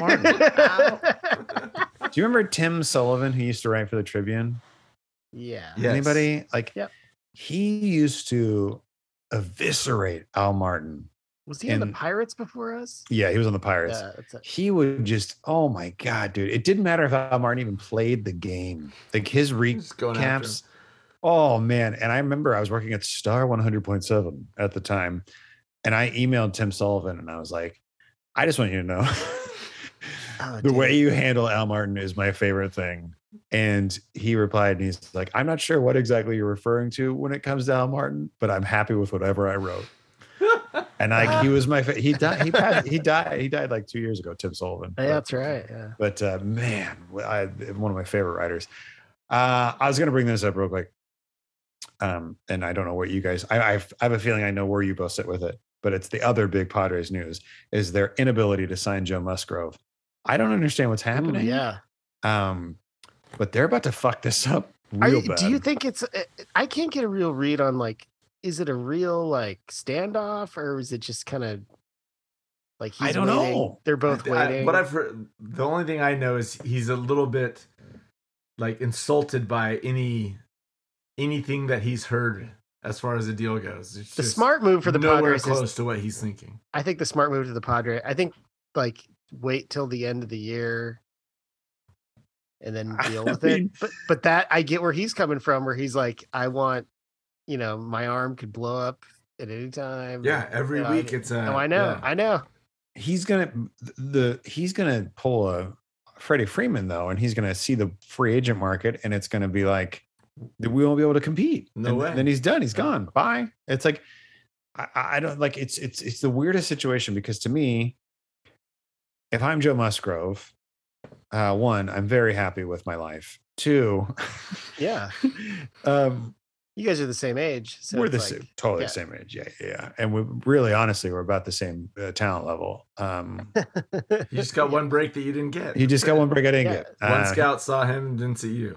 Martin? Do you remember Tim Sullivan who used to write for the Tribune? yeah. Yes. Anybody like Yep. he used to eviscerate Al Martin. Was he on the And- Pirates before us? Yeah, he was on the Pirates. Yeah, that's it. He would just, oh my God, dude. It didn't matter if Al Martin even played the game. Like his Just going after recaps. Oh man. And I remember I was working at Star one hundred point seven at the time. And I emailed Tim Sullivan and I was like, I just want you to know Oh, the dude. way you handle Al Martin is my favorite thing. And he replied, and he's like, I'm not sure what exactly you're referring to when it comes to Al Martin, but I'm happy with whatever I wrote. And like he was my fa- he died he passed, he died he died like two years ago, Tim Sullivan. Yeah, But- that's right. Yeah. But uh, man, I, one of my favorite writers. Uh, I was going to bring this up real quick, um, and I don't know what you guys. I, I've, I have a feeling I know where you both sit with it. But it's the other big Padres news is their inability to sign Joe Musgrove. I don't understand what's Ooh, happening. yeah. Um, but they're about to fuck this up Are real you, bad. do you think it's? uh, I can't get a real read on like, is it a real like standoff or is it just kind of like he's I don't waiting, know. They're both I- waiting. what I've heard, the only thing I know is he's a little bit like insulted by any anything that he's heard as far as the deal goes. It's the just smart move for the nowhere Padres close is, to what he's thinking. I think the smart move to the Padres. I think like wait till the end of the year and then I deal with mean- it. But but that I get where he's coming from, where he's like, I want, you know, my arm could blow up at any time. Yeah, every You know, week I, it's a. oh, I know, yeah. I know. He's gonna the he's gonna pull a Freddie Freeman though, and he's gonna see the free agent market, and it's gonna be like we won't be able to compete. No and way. Then he's done. He's No. gone. Bye. It's like I, I don't like it's it's it's the weirdest situation because to me, if I'm Joe Musgrove, uh, one, I'm very happy with my life. Two, Yeah, um, you guys are the same age. So we're it's the like, same, totally yeah. the same age. Yeah, yeah. And we really, honestly, we're about the same uh, talent level. Um, You just got one break that you didn't get. he just got one break I didn't Yeah. get. One Uh, scout saw him and didn't see you.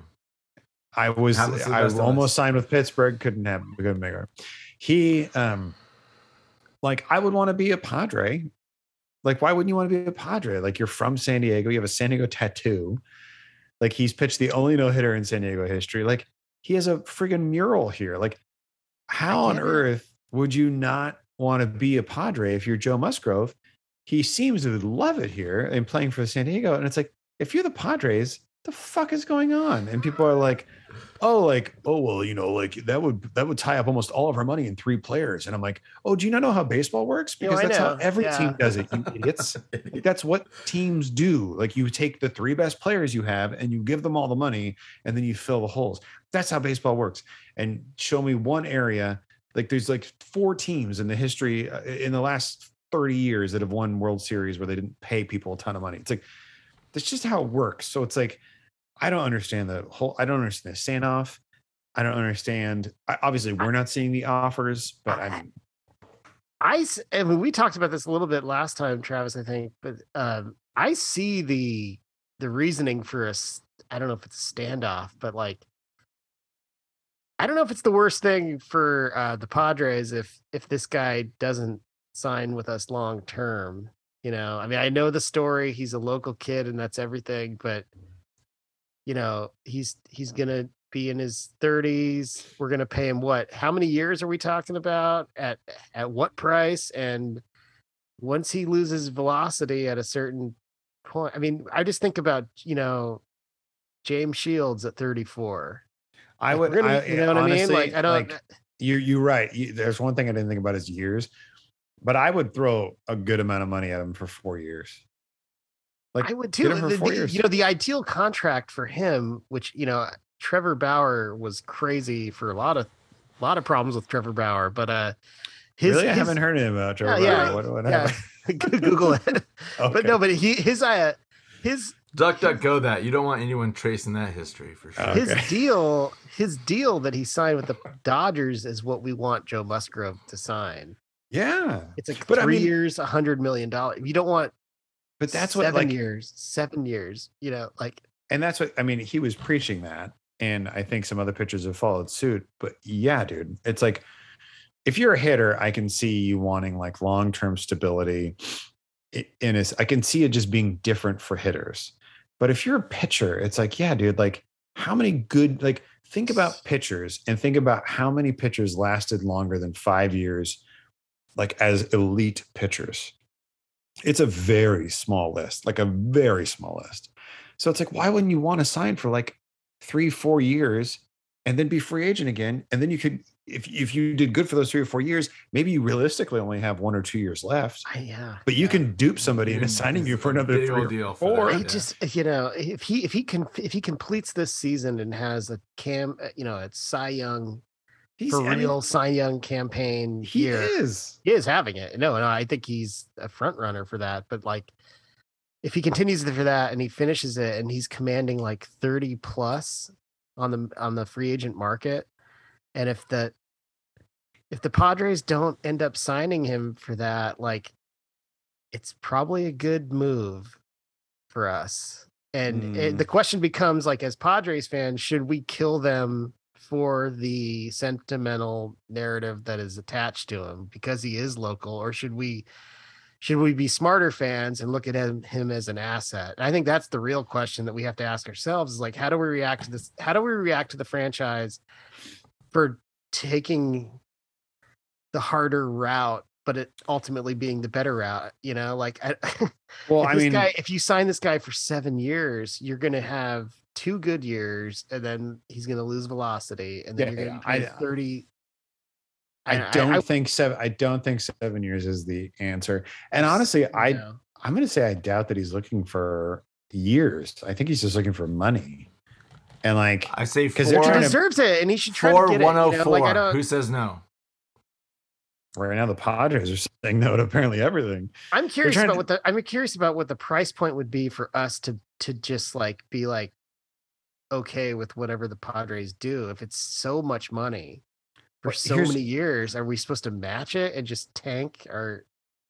I was Happens to the I best of almost us. signed with Pittsburgh, couldn't have couldn't make her. He um like I would want to be a Padre. Like, why wouldn't you want to be a Padre? Like you're from San Diego, you have a San Diego tattoo. Like he's pitched the only no-hitter in San Diego history. Like he has a friggin' mural here. Like, how on get it. earth would you not want to be a Padre if you're Joe Musgrove? He seems to love it here and playing for San Diego. And it's like, if you're the Padres, the fuck is going on? And people are like, oh, like, oh, well, you know, like that would that would tie up almost all of our money in three players. And I'm like, oh, do you not know how baseball works? No, Because I that's how know. every Yeah. team does it, you idiots. Like, that's what teams do. Like you take the three best players you have and you give them all the money and then you fill the holes. That's how baseball works. And show me one area, like there's like four teams in the history uh, in the last thirty years that have won World Series where they didn't pay people a ton of money. It's like, that's just how it works. So it's like, I don't understand the whole, I don't understand the standoff. I don't understand. I, obviously, we're not seeing the offers, but I mean, I, s- I mean, we talked about this a little bit last time, Travis, I think, but um, I see the the reasoning for a, s- I don't know if it's a standoff, but like, I don't know if it's the worst thing for uh, the Padres if if this guy doesn't sign with us long term. You know, I mean, I know the story. He's a local kid, and that's everything. But you know, he's he's gonna be in his thirties. We're gonna pay him what? How many years are we talking about? At at what price? And once he loses velocity at a certain point, I mean, I just think about you know James Shields at thirty-four. I Like, would, we're gonna- I, you know what I mean? honestly, Like, I don't. like, you, you're right. You, there's one thing I didn't think about is years, but I would throw a good amount of money at him for four years. Like I would get too. him for The- four the- years. You know, the ideal contract for him, which you know, Trevor Bauer was crazy for a lot of, lot of problems with Trevor Bauer, but uh, his, really, I his- haven't heard anything about Trevor. Yeah, Bauer. What, what yeah. happened? Google it. But Okay. no, but he his uh his Duck, duck, go that. You don't want anyone tracing that history for sure. Okay. his deal his deal that he signed with the Dodgers is what we want Joe Musgrove to sign. Yeah, It's like But I three mean- years, a hundred million dollars. You don't want but that's seven what like, years, seven years. You know, like and that's what I mean. He was preaching that, and I think some other pitchers have followed suit. But yeah, dude, it's like if you're a hitter, I can see you wanting like long term stability. In is I can see it just being different for hitters. But if you're a pitcher, it's like, yeah, dude, like how many good, like think about pitchers and think about how many pitchers lasted longer than five years, like as elite pitchers. It's a very small list, like a very small list. So it's like, why wouldn't you want to sign for like three, four years and then be free agent again? And then you could, if, if you did good for those three or four years, maybe you realistically only have one or two years left. I, yeah. But you yeah. can dupe somebody into signing you for another Big three old or deal for four. that, I yeah. just, you know, if he if he can if he completes this season and has a cam, you know, it's Cy Young He's for I mean, real Cy Young campaign he year. is. He is having it. No, no, I think he's a front runner for that. But like, if he continues for that and he finishes it and he's commanding like thirty plus on the on the free agent market, and if the if the Padres don't end up signing him for that, like, it's probably a good move for us. And Mm. it, the question becomes, like, as Padres fans, should we kill them for the sentimental narrative that is attached to him because he is local, or should we should we be smarter fans and look at him, him as an asset? And I think that's the real question that we have to ask ourselves is like, how do we react to this? How do we react to the franchise for taking the harder route, but it ultimately being the better route? You know, like, I, Well, if I this mean, guy, if you sign this guy for seven years, you're going to have two good years, and then he's going to lose velocity, and then Yeah, you're going to I- be thirty. I I- don't I- think seven. I don't think seven years is the answer. And honestly, I you know. I'm going to say I doubt that he's looking for years. I think he's just looking for money. And like, I say because four, they're he trying to deserves it, and he should try four to get it. one oh You know? four. Like, I don't, Who says no? right now, the Padres are saying no to apparently everything. I'm curious trying about to- what the I'm curious about what the price point would be for us to to just like be like okay with whatever the Padres do. If it's so much money for Well, so here's- many years, are we supposed to match it and just tank? Or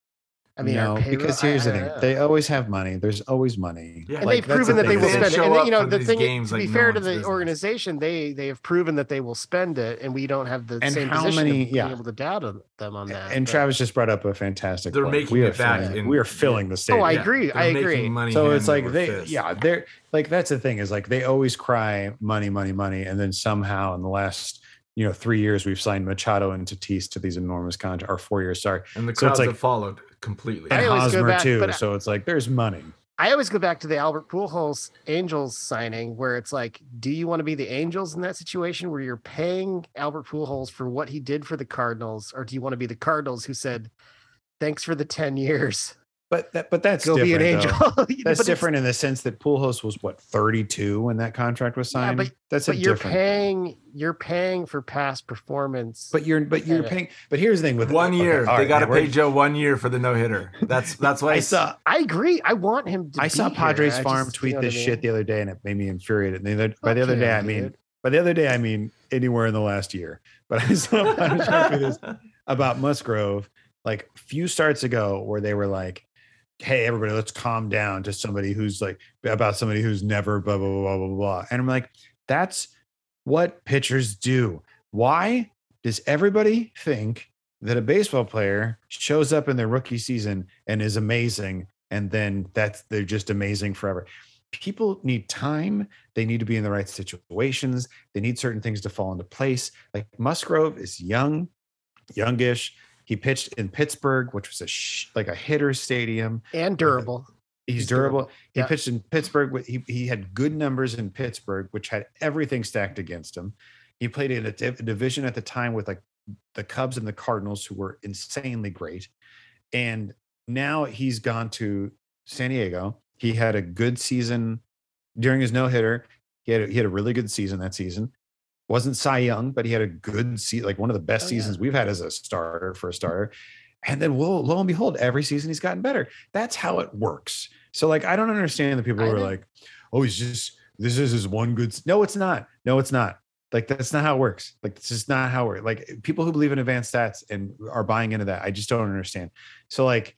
I mean, no, our payroll, because I- here's I the don't thing: know. they always have money. There's always money. Yeah. and Like, they've that's proven the that they thing. will They spend it. show And up you know, for the these thing games to like be no fair to one's the business. organization, they they have proven that they will spend it, and we don't have the And same how position many- of being yeah. able to doubt on- them on that. And but- Travis just brought up a fantastic They're point. making we are it back filling, in- we are filling the stadium. Oh, I Yeah, agree. they're I making agree. money So hand it's like over they, fist. yeah, they're like, that's the thing is like they always cry money, money, money, and then somehow in the last, you know, three years we've signed Machado and Tatis to these enormous contracts, or four years, sorry, And the So it's crowds like- have followed completely. and I always go Hosmer back, too. but I- So it's like there's money. I always go back to the Albert Pujols Angels signing, where it's like, do you want to be the Angels in that situation where you're paying Albert Pujols for what he did for the Cardinals, or do you want to be the Cardinals who said, "Thanks for the ten years, But that, but that's go be an different, Angel"? though. You know, That's but it's- different in the sense that Pujols was what thirty-two when that contract was Yeah, signed. but- that's a But you're different. thing. paying, you're paying for past performance. But you're, but you're Yeah. paying. But here's the thing with one okay, year. all they right, got to man, we're- pay Joe one year for the no hitter. That's that's why I it's- saw. I agree. I want him to. I saw be here. Padres I Farm just- you tweet know this what I shit mean? the other day, and it made me infuriated. And the other, by the Fuck other day, him, I mean, dude. by the other day, I mean anywhere in the last year. But I saw Padres Farm tweet this about Musgrove like a few starts ago, where they were like, "Hey, everybody, let's calm down." To somebody who's like about somebody who's never blah blah blah blah blah blah. And I'm like, that's what pitchers do. Why does everybody think that a baseball player shows up in their rookie season and is amazing, and then that's they're just amazing forever? People need time. They need to be in the right situations. They need certain things to fall into place. Like Musgrove is young, youngish. He pitched in Pittsburgh, which was a sh- like a hitter's stadium. and durable. He's, He's durable. durable. He Yeah. pitched in Pittsburgh. with- He, he had good numbers in Pittsburgh, which had everything stacked against him. He played in a, div- division at the time with like the Cubs and the Cardinals, who were insanely great. And now he's gone to San Diego. He had a good season during his no hitter. He had a, he had a really good season that season. Wasn't Cy Young, but he had a good season, like one of the best Oh, yeah. seasons we've had as a starter for a starter. And then lo, lo and behold, every season he's gotten better. That's how it works. So like, I don't understand the people who I are know. like, oh, he's just, this is his one good. s-" No, it's not. No, it's not. Like, that's not how it works. Like, this is not how it works. Like, people who believe in advanced stats and are buying into that, I just don't understand. So like,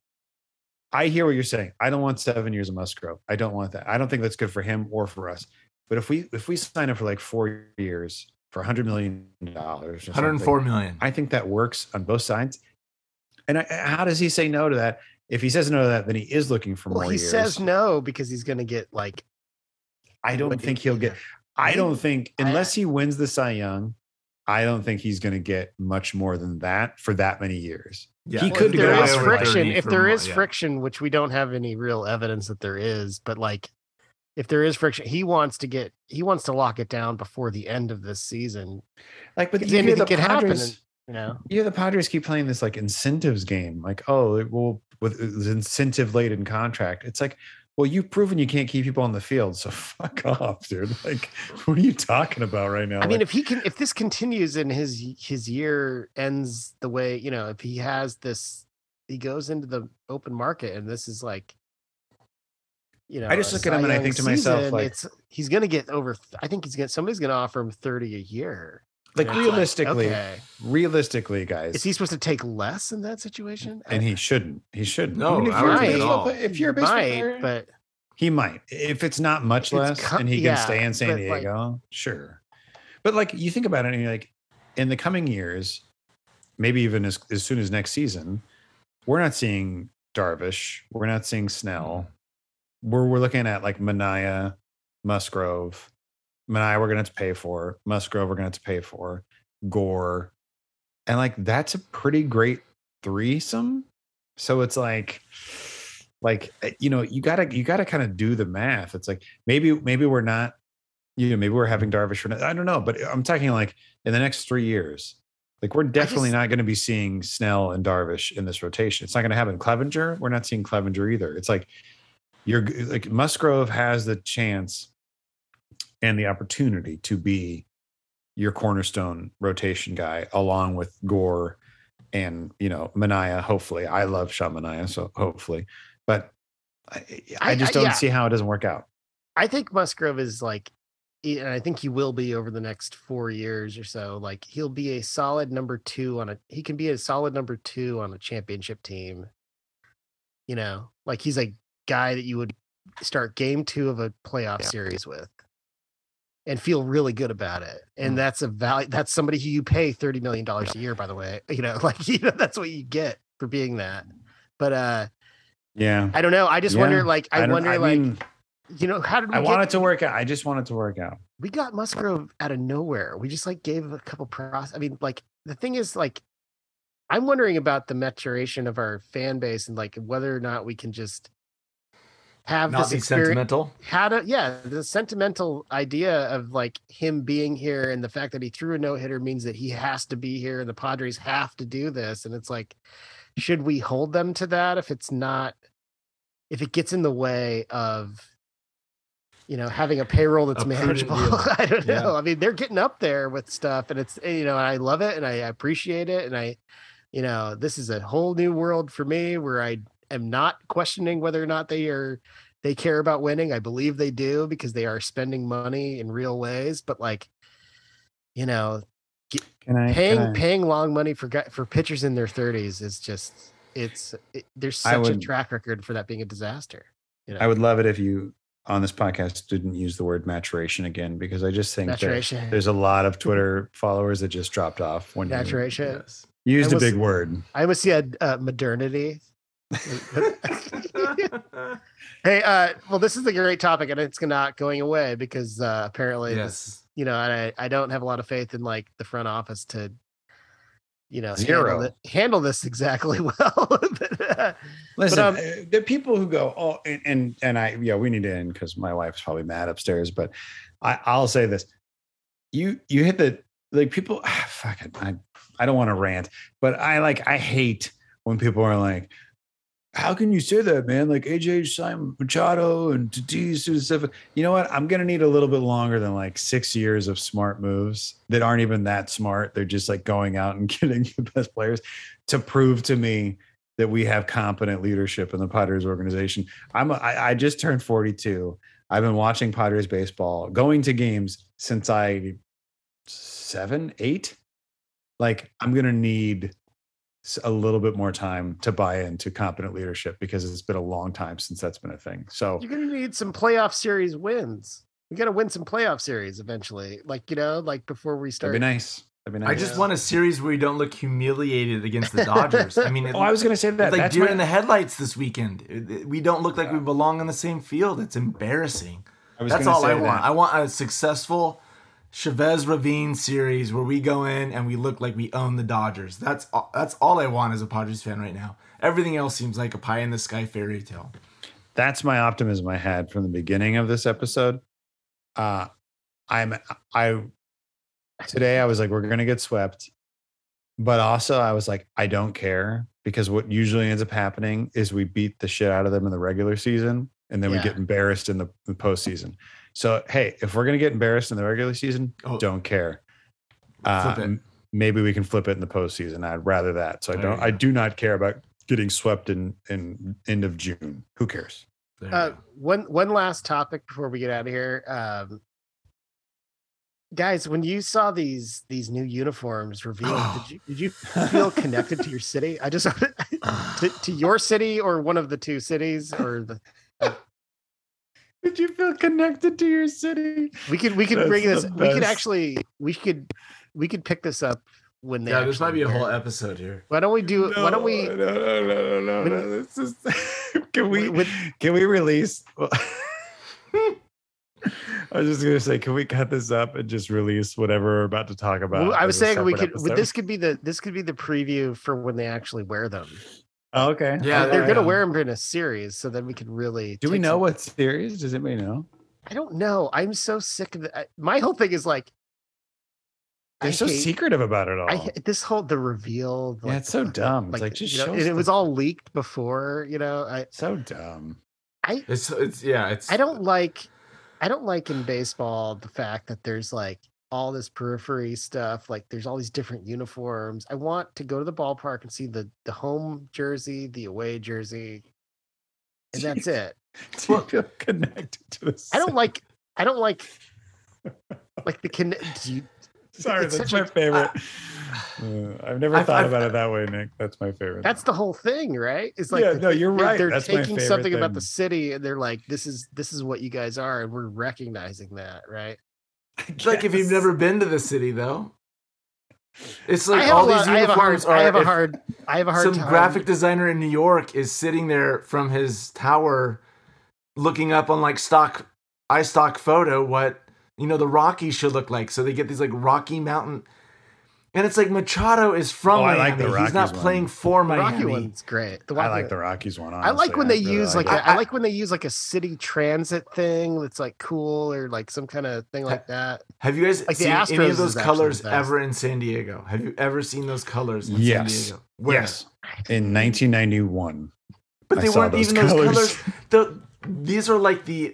I hear what you're saying. I don't want seven years of Musgrove. I don't want that. I don't think that's good for him or for us. But if we, if we sign up for like four years for a hundred million dollars, one hundred four million. I think that works on both sides. And I, how does he say no to that? If he says no to that, then he is looking for Well, more he years. says no because he's going to get like. I don't what- think he'll get. I don't think unless he wins the Cy Young, I don't think he's going to get much more than that for that many years. Yeah. He Well, could if there go is out for friction, like- if for there mo- is yeah. friction, which we don't have any real evidence that there is, but like if there is friction, he wants to get he wants to lock it down before the end of this season. like, but Because you hear anything the could happen, Padres, and, you know. you hear the Padres keep playing this like incentives game, like, oh, it will with it's incentive laden contract. It's like, well, you've proven you can't keep people on the field, so fuck off, dude. Like, what are you talking about right now? I mean, Like, if he can, if this continues and his his year ends the way, you know, if he has this, he goes into the open market, and this is like, you know, I just a look at him Cy and I Young think to myself, season, like- it's he's gonna get over. I think he's gonna somebody's gonna offer him thirty a year. like And it's realistically, okay. realistically, guys, Is he supposed to take less in that situation? and he shouldn't. He shouldn't. No, Even if I you're a wouldn't at baseball all. player- if you're a baseball might, player, but he might. If it's not much It's less, co- and he can yeah, stay in San but, like- Diego, sure. But like you think about it, and you're like, in the coming years, maybe even as as soon as next season, we're not seeing Darvish, we're not seeing Snell. We're we're looking at like Manaea, Musgrove. Manaea, we're gonna have to pay for. Musgrove, we're gonna have to pay for. Gore, and like that's a pretty great threesome. So it's like, like eh, you know, you gotta you gotta kind of do the math. It's like maybe maybe we're not, you know, maybe we're having Darvish for I don't know, but I'm talking like in the next three years, like we're definitely just- not going to be seeing Snell and Darvish in this rotation. It's not going to happen. Clevenger, we're not seeing Clevenger either. It's like you're like Musgrove has the chance and the opportunity to be your cornerstone rotation guy along with Gore and, you know, Manaea. Hopefully, I love Sean Manaea, so hopefully, but I, I I- just I- don't yeah. see how it doesn't work out. I think Musgrove is like, and I think he will be over the next four years or so. Like he'll be a solid number two on a. He can be a solid number two on a championship team. You know, like he's a guy that you would start game two of a playoff Yeah. series with, and feel really good about it. And Mm. that's a value. That's somebody who you pay thirty million dollars a year, by the way. You know, like you know, that's what you get for being that. But uh, Yeah, I don't know. I just Yeah. wonder. Like I, don't- wonder. like mean, you know, how did we I get want it to work out. I just want it to work out. we got Musgrove out of nowhere. We just like gave a couple pros. I mean, like the thing is, like, I'm wondering about the maturation of our fan base and like whether or not we can just have Not this be experience. sentimental. How to, yeah, the sentimental idea of like him being here and the fact that he threw a no hitter means that he has to be here and the Padres have to do this. And it's like, should we hold them to that if it's not, if it gets in the way of, you know, having a payroll that's A prudent manageable? deal. I don't Yeah. know. I mean, they're getting up there with stuff, and it's, you know, I love it and I appreciate it. And I, you know, this is a whole new world for me where I am not questioning whether or not they are, they care about winning. I believe they do because they are spending money in real ways. But like, you know, Can I paying can I- paying long money for gu- for pitchers in their thirties is just it's it, there's I such a would- track record for that being a disaster. You know, I would love it if you on this podcast didn't use the word maturation again, because I just think that maturation. there's a lot of Twitter followers that just dropped off when you Maturation. Yes. used I a was- big word. I almost said uh, modernity. Hey, uh, well, this is a great topic, and it's not going away because uh, apparently, this, Yes. you know, and I, I don't have a lot of faith in like the front office to, you know, Zero. handle, it, handle this exactly well. But, uh, Listen, um, uh, the people who go, oh, and and, and I, yeah, we need to end because my wife's probably mad upstairs. But I, I'll say this: you you hit the like people. Ah, fuck it, I I don't want to rant, but I like I hate when people are like, how can you say that, man? Like A J signed Machado and Tatis and stuff. You know what? I'm gonna need a little bit longer than like six years of smart moves that aren't even that smart. They're just like going out and getting the best players to prove to me that we have competent leadership in the Padres organization. I'm a, I, I just turned forty-two. I've been watching Padres baseball, going to games since I seven, eight. Like I'm gonna need a little bit more time to buy into competent leadership because it's been a long time since that's been a thing. So you're gonna need some playoff series wins. We got to win some playoff series eventually. Like you know, like before we that'd start. be nice. That'd be nice. I just Yeah. want a series where you don't look humiliated against the Dodgers. I mean, it, Oh, I was gonna say that. it's like That's deer my- in the headlights this weekend. It- it- We don't look like we belong on the same field. It's embarrassing. I was That's gonna all I say want. that. I want a successful Chavez Ravine series where we go in and we look like we own the Dodgers. That's all, that's all I want as a Padres fan right now. Everything else seems like a pie in the sky fairy tale. That's my optimism I had from the beginning of this episode. Uh, I'm I today I was like, we're gonna get swept, but also I was like, I don't care, because what usually ends up happening is we beat the shit out of them in the regular season, and then Yeah. we get embarrassed in the, the postseason. So hey, if we're gonna get embarrassed in the regular season, Oh. don't care. Uh, Flip it. m- maybe we can flip it in the postseason. I'd rather that. So I There don't. you I go. do not care about getting swept in in end of June. Who cares? There you Uh, go. one one last topic before we get out of here, um, guys. When you saw these these new uniforms revealed, did you did you feel connected to your city? I just to, to your city or one of the two cities, or the Did you feel connected to your city? we could we could That's bring this. the We could best. actually we could we could pick this up when they. Yeah, this might actually be a whole wear it. epised here. Why don't we do? why don't we? No, no, no, no, no, when- no. This is. Can we? With- Can we release? I was just gonna say, can we cut this up and just release whatever we're about to talk about? Well, I was as a saying we separate could. episode? This could be the this could be the preview for when they actually wear them. Oh, okay. Yeah, they're yeah, gonna yeah. wear them in a series, so then we could really. Do we take know some- what series? Does anybody know? I don't know. I'm so sick of it. My whole thing is like, They're I so hate- secretive about it all. I hate- this whole the reveal. yeah, it's so dumb. It's like, just you know, show and us it was the- all leaked before. You know, I so dumb. I It's it's yeah, it's I don't like I don't like in baseball the fact that there's like all this periphery stuff. Like there's all these different uniforms. I want to go to the ballpark and see the the home jersey, the away jersey, and that's it. Do you feel connected to this? I don't like I don't like like the con. do you- Sorry, it's that's such my a- favorite. Uh, I've never I've- thought I've- about it that way, Nick. That's my favorite. That's the whole thing, right? It's like Yeah, the no, thing- you're they're- right. They're That's my taking favorite something about the thing. city, and they're like, "This is this is what you guys are," and we're recognizing that, right? It's like if you've Yes. never been to the city though. It's like I have, all a, lot- these I have a hard, uniforms are I have a if hard, I have a hard some time. graphic designer in New York is sitting there from his tower looking up on like stock iStock photo what you know the Rockies should look like. So they get these like Rocky Mountain, and it's like Machado is from Oh, I Miami. like the He's not Rockies one. playing for The Rocky Miami. one's great. The I Rocky like the one- Rockies one. I like honestly. when they really use like, it. a, I like when they use like a city transit thing that's like cool or like some kind of thing like that. Have you guys Like the seen any Astros of those is actually colors the best. ever in San Diego? Have you ever seen those colors in Yes. San Diego? Where? Yes, in nineteen ninety-one. But I they saw weren't those even those colors. colors. The, these are like the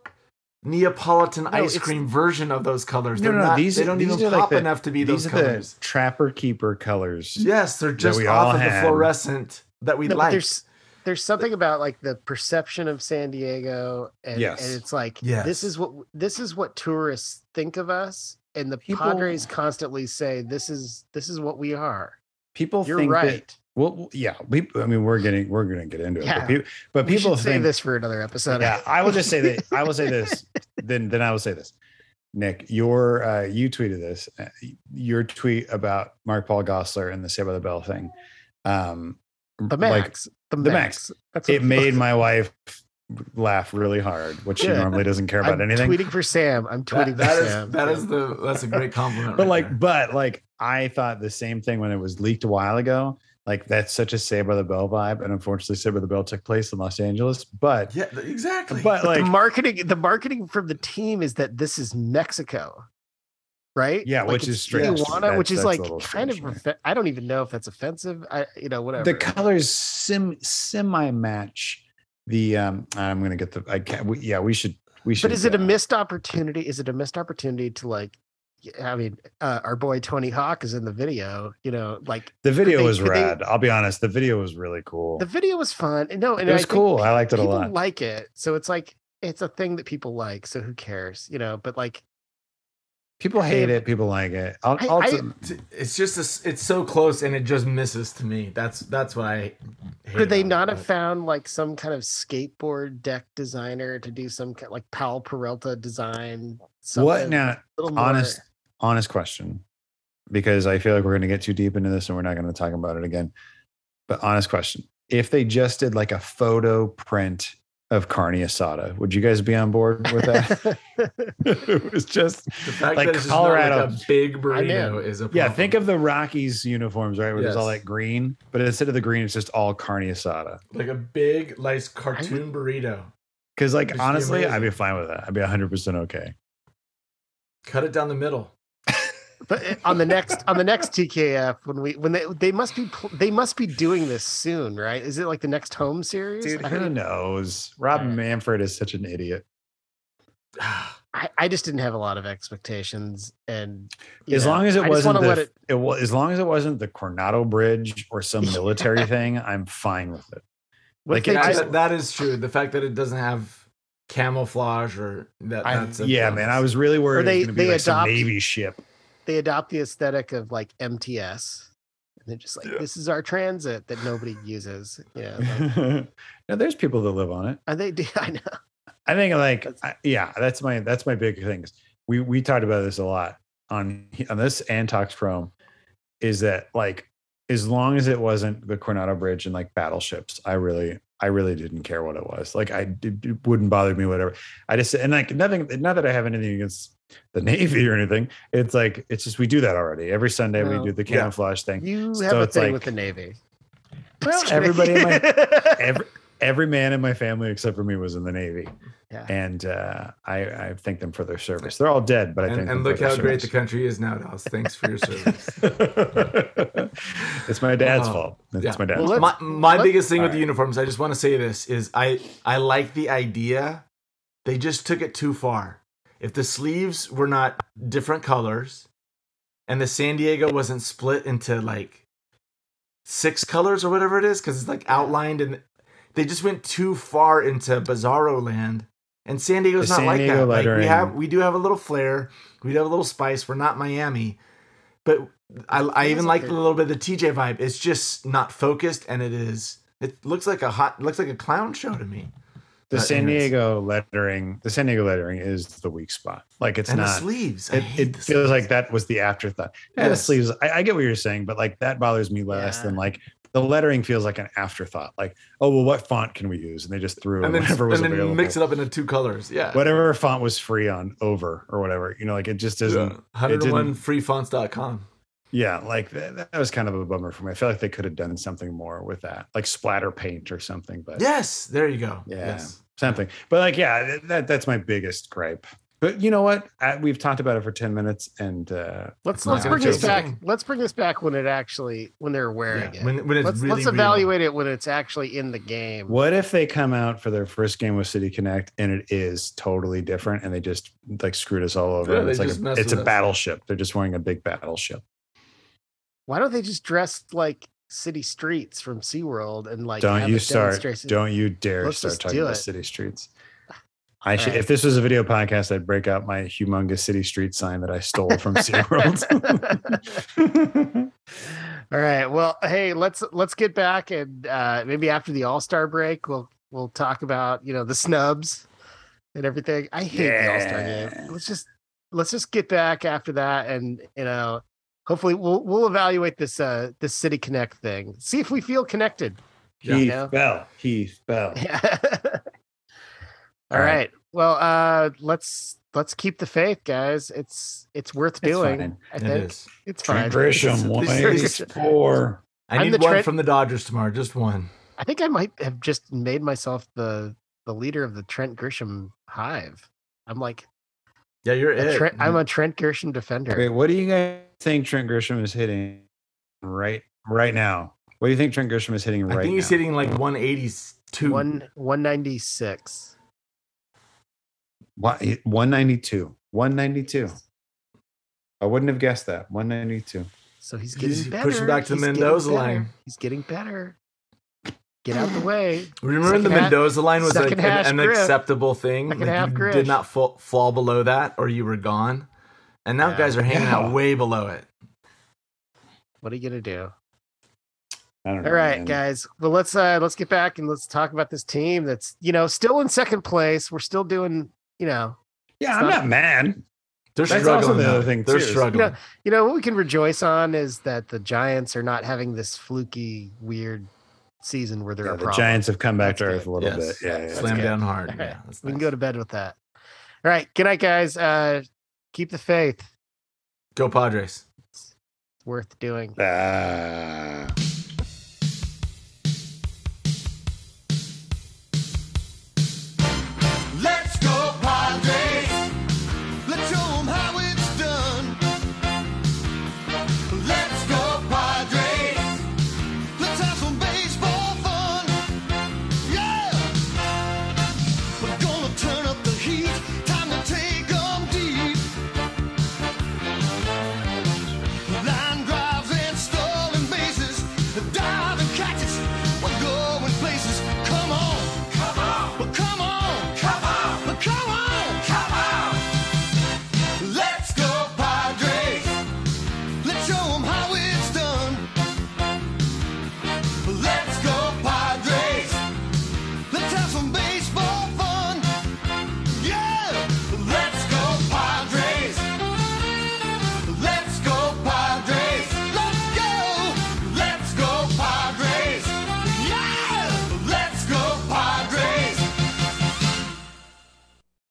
Neapolitan No, ice it's- cream version of those colors. No, They're no, not, these they don't these even are like pop the- enough to be These those are colors. the Trapper Keeper colors. Yes, they're just we all off of the had. fluorescent that we No, but like. there's there's something about like the perception of San Diego, and, Yes. and it's like Yes. this is what this is what tourists think of us, and the People- Padres constantly say this is this is what we are. People You're think right. that. Well, yeah. We, I mean, we're getting we're going to get into it. Yeah. But, people, but We people should say think this for another episode. Yeah, I will just say that. I will say this. Then, then I will say this. Nick, your uh, you tweeted this. Uh, your tweet about Mark Paul Gosselaar and the Saved by the Bell thing. Um, the like, max, the the max. max. That's what it made my wife laugh really hard, which she Yeah. normally doesn't care about I'm anything. tweeting for Sam. I'm tweeting that, that for is Sam. that is the that's a great compliment. But right like, there. but like, I thought the same thing when it was leaked a while ago. Like, that's such a Saved by the Bell vibe, and unfortunately, Saved by the Bell took place in Los Angeles. But yeah, th- exactly. but But like, the marketing, the marketing from the team is that this is Mexico, right? Yeah, Like which is it's strange. Tijuana, That's- which is that's a like little kind of. strange, offe- I don't even know if that's offensive. I, you know, whatever. the colors sim semi match the um I'm gonna get the I can't we, yeah we should we should But is it a uh, missed opportunity? Is it a missed opportunity to like? I mean, uh, our boy Tony Hawk is in the video. You know, like the video they- was could they- rad. I'll be honest, the video was really cool. the video was fun. And no, and It I was think cool. pe- I liked it a people lot. Like it, so it's like it's a thing that people like. So who cares? You know, but like, People hate I- it, people like it. I'll, I- I'll I- t- it's just a s it's so close and it just misses to me. That's that's what I hate could they about not it, have but- found like some kind of skateboard deck designer to do some kind like Powell Peralta design? what something now? a little more- Honest, honest question, because I feel like we're going to get too deep into this and we're not going to talk about it again. But honest question: if they just did like a photo print of carne asada. Would you guys be on board with that? It was just The fact like that it's Colorado. just not like a big burrito in. is a problem. Yeah, think of the Rockies uniforms, right? Where there's all Yes. that green, but instead of the green, it's just all carne asada. like a big, like cartoon burrito. Because, like, It'd be honestly, amazing. I'd be fine with that. I'd be one hundred percent okay. Cut it down the middle. But on the next on the next T K F, when we when they they must be pl- they must be doing this soon, right? Is it like the next home series? Dude, I, who heard- knows? Rob Manfred is such an idiot. I, I just didn't have a lot of expectations, and you As know, long as it I just wasn't wanna the, let it. it was as long as it wasn't the Coronado Bridge or some military thing, I'm fine with it. What like if they it Yeah, just- that, that is true. The fact that it doesn't have camouflage or that. I, That's a yeah, plus. man, I was really worried they- it was going to be they like some adopt- Navy ship. they adopt the aesthetic of like M T S, and they're just like, Yeah. this is our transit that nobody uses. Yeah, like, No, there's people that live on it. and they do. I know. I think like That's- I, yeah, that's my that's my big thing. We we talked about this a lot on on this and Talks Chrome, is that like as long as it wasn't the Coronado Bridge and like battleships, I really I really didn't care what it was. Like I it, it wouldn't bother me whatever. I just and like nothing. Not that I have anything against the Navy or anything. It's like it's just we do that already every Sunday. No. we do the Yeah. camouflage thing. You So have a it's thing like- with the Navy. Well, Just kidding. everybody in my every every man in my family except for me was in the Navy. Yeah. And uh, I, I thank them for their service. They're all dead, but I And, thank and them look for their how great the service. country is now, Dallas. Thanks for your service. It's my dad's Oh, fault. It's yeah. my dad's Well, fault. let's- my my let- biggest thing all with the right. uniforms, I just want to say this is I I like the idea. They just took it too far. If the sleeves were not different colors, and the San Diego wasn't split into like six colors or whatever it is, because it's like outlined, and they just went too far into Bizarro land. And San Diego's The not San like Diego that. Like we lettering- have, we do have a little flair. We do have a little spice. We're not Miami, but I, I even is like okay. a little bit of the T J vibe. It's just not focused, and it is. It looks like a hot. Looks like a clown show to me. The Uh, San anyways. Diego lettering, the San Diego lettering is the weak spot. Like it's and the not. sleeves. I It, hate it the feels sleeves. like that was the afterthought. Yeah, the Yes. sleeves. I, I get what you're saying, but like that bothers me less Yeah. than like the lettering feels like an afterthought. Like, oh well, what font can we use? And they just threw and then, whatever was and then available. mix it up into two colors. Yeah. Whatever font was free on over or whatever. You know, like it just Yeah. isn't. one oh one didn't- free fonts dot com. Yeah, like that, that was kind of a bummer for me. I feel like they could have done something more with that, like splatter paint or something. But Yes. There you go. yeah, Yes. something. But like, yeah, that that's my biggest gripe. But you know what? I, we've talked about it for ten minutes, and uh, Let's it's let's not bring gonna this change back. anything. Let's bring this back when it actually when they're wearing Yeah. it. When, when it's let's really let's real. evaluate it when it's actually in the game. What if they come out for their first game with City Connect and it is totally different, and they just like screwed us all over? Yeah, and it's they like just a, messed it's a with us. battleship. They're just wearing a big battleship. Why don't they just dress like city streets from SeaWorld and like Don't have you a start? demonstration? Don't you dare Let's start just talking do about it. city streets. I should, right. if this was a video podcast, I'd break out my humongous city street sign that I stole from SeaWorld. All right. Well, hey, let's let's get back and uh maybe after the All-Star break, we'll we'll talk about, you know, the snubs and everything. I hate the All-Star Yeah. game. Let's just let's just get back after that and, you know, hopefully we'll we'll evaluate this uh this City Connect thing. See if we feel connected. Yeah. Heath Yeah. Bell. Heath Bell. Yeah. All All right. right. Well, uh let's let's keep the faith, guys. It's it's worth It's doing. fine. I It think is. it's fine. Trent Grisham, This- one this- eighty-four. I I'm need the one Trent- from the Dodgers tomorrow. Just one. I think I might have just made myself the the leader of the Trent Grisham hive. I'm like Yeah, you're a it. Trent, I'm a Trent Grisham defender. Okay, what do you guys think Trent Grisham is hitting right right now? What do you think Trent Grisham is hitting right I think he's now? hitting like one eighty-two. One one ninety six. What, one ninety-two. one ninety-two. I wouldn't have guessed that. one ninety-two. So he's getting He's better. pushing back to the He's getting Mendoza better. line. He's getting better. Get out the way. Remember Second the half- Mendoza line was like second an, hash an grip. acceptable thing. Second Like half you grish. did not fall, fall below that, or you were gone. And now Yeah. guys are hanging Yeah. out way below it. What are you gonna do? I don't know. All right, man. guys. Well, let's uh let's get back and let's talk about this team that's, you know, still in second place. We're still doing, you know, Yeah, It's I'm not- not mad. They're That's struggling. also the though. other thing, They're too, is- struggling. You you know what we can rejoice on is that the Giants are not having this fluky, weird season where they're Yeah, a the problem. Giants have come back That's to earth good. a little Yes. bit. Yeah, yeah. Slam good. down hard. All Yeah, right. that's We can nice. go to bed with that. All right. Good night, guys. Uh, keep the faith. Go Padres. It's worth doing. Ah.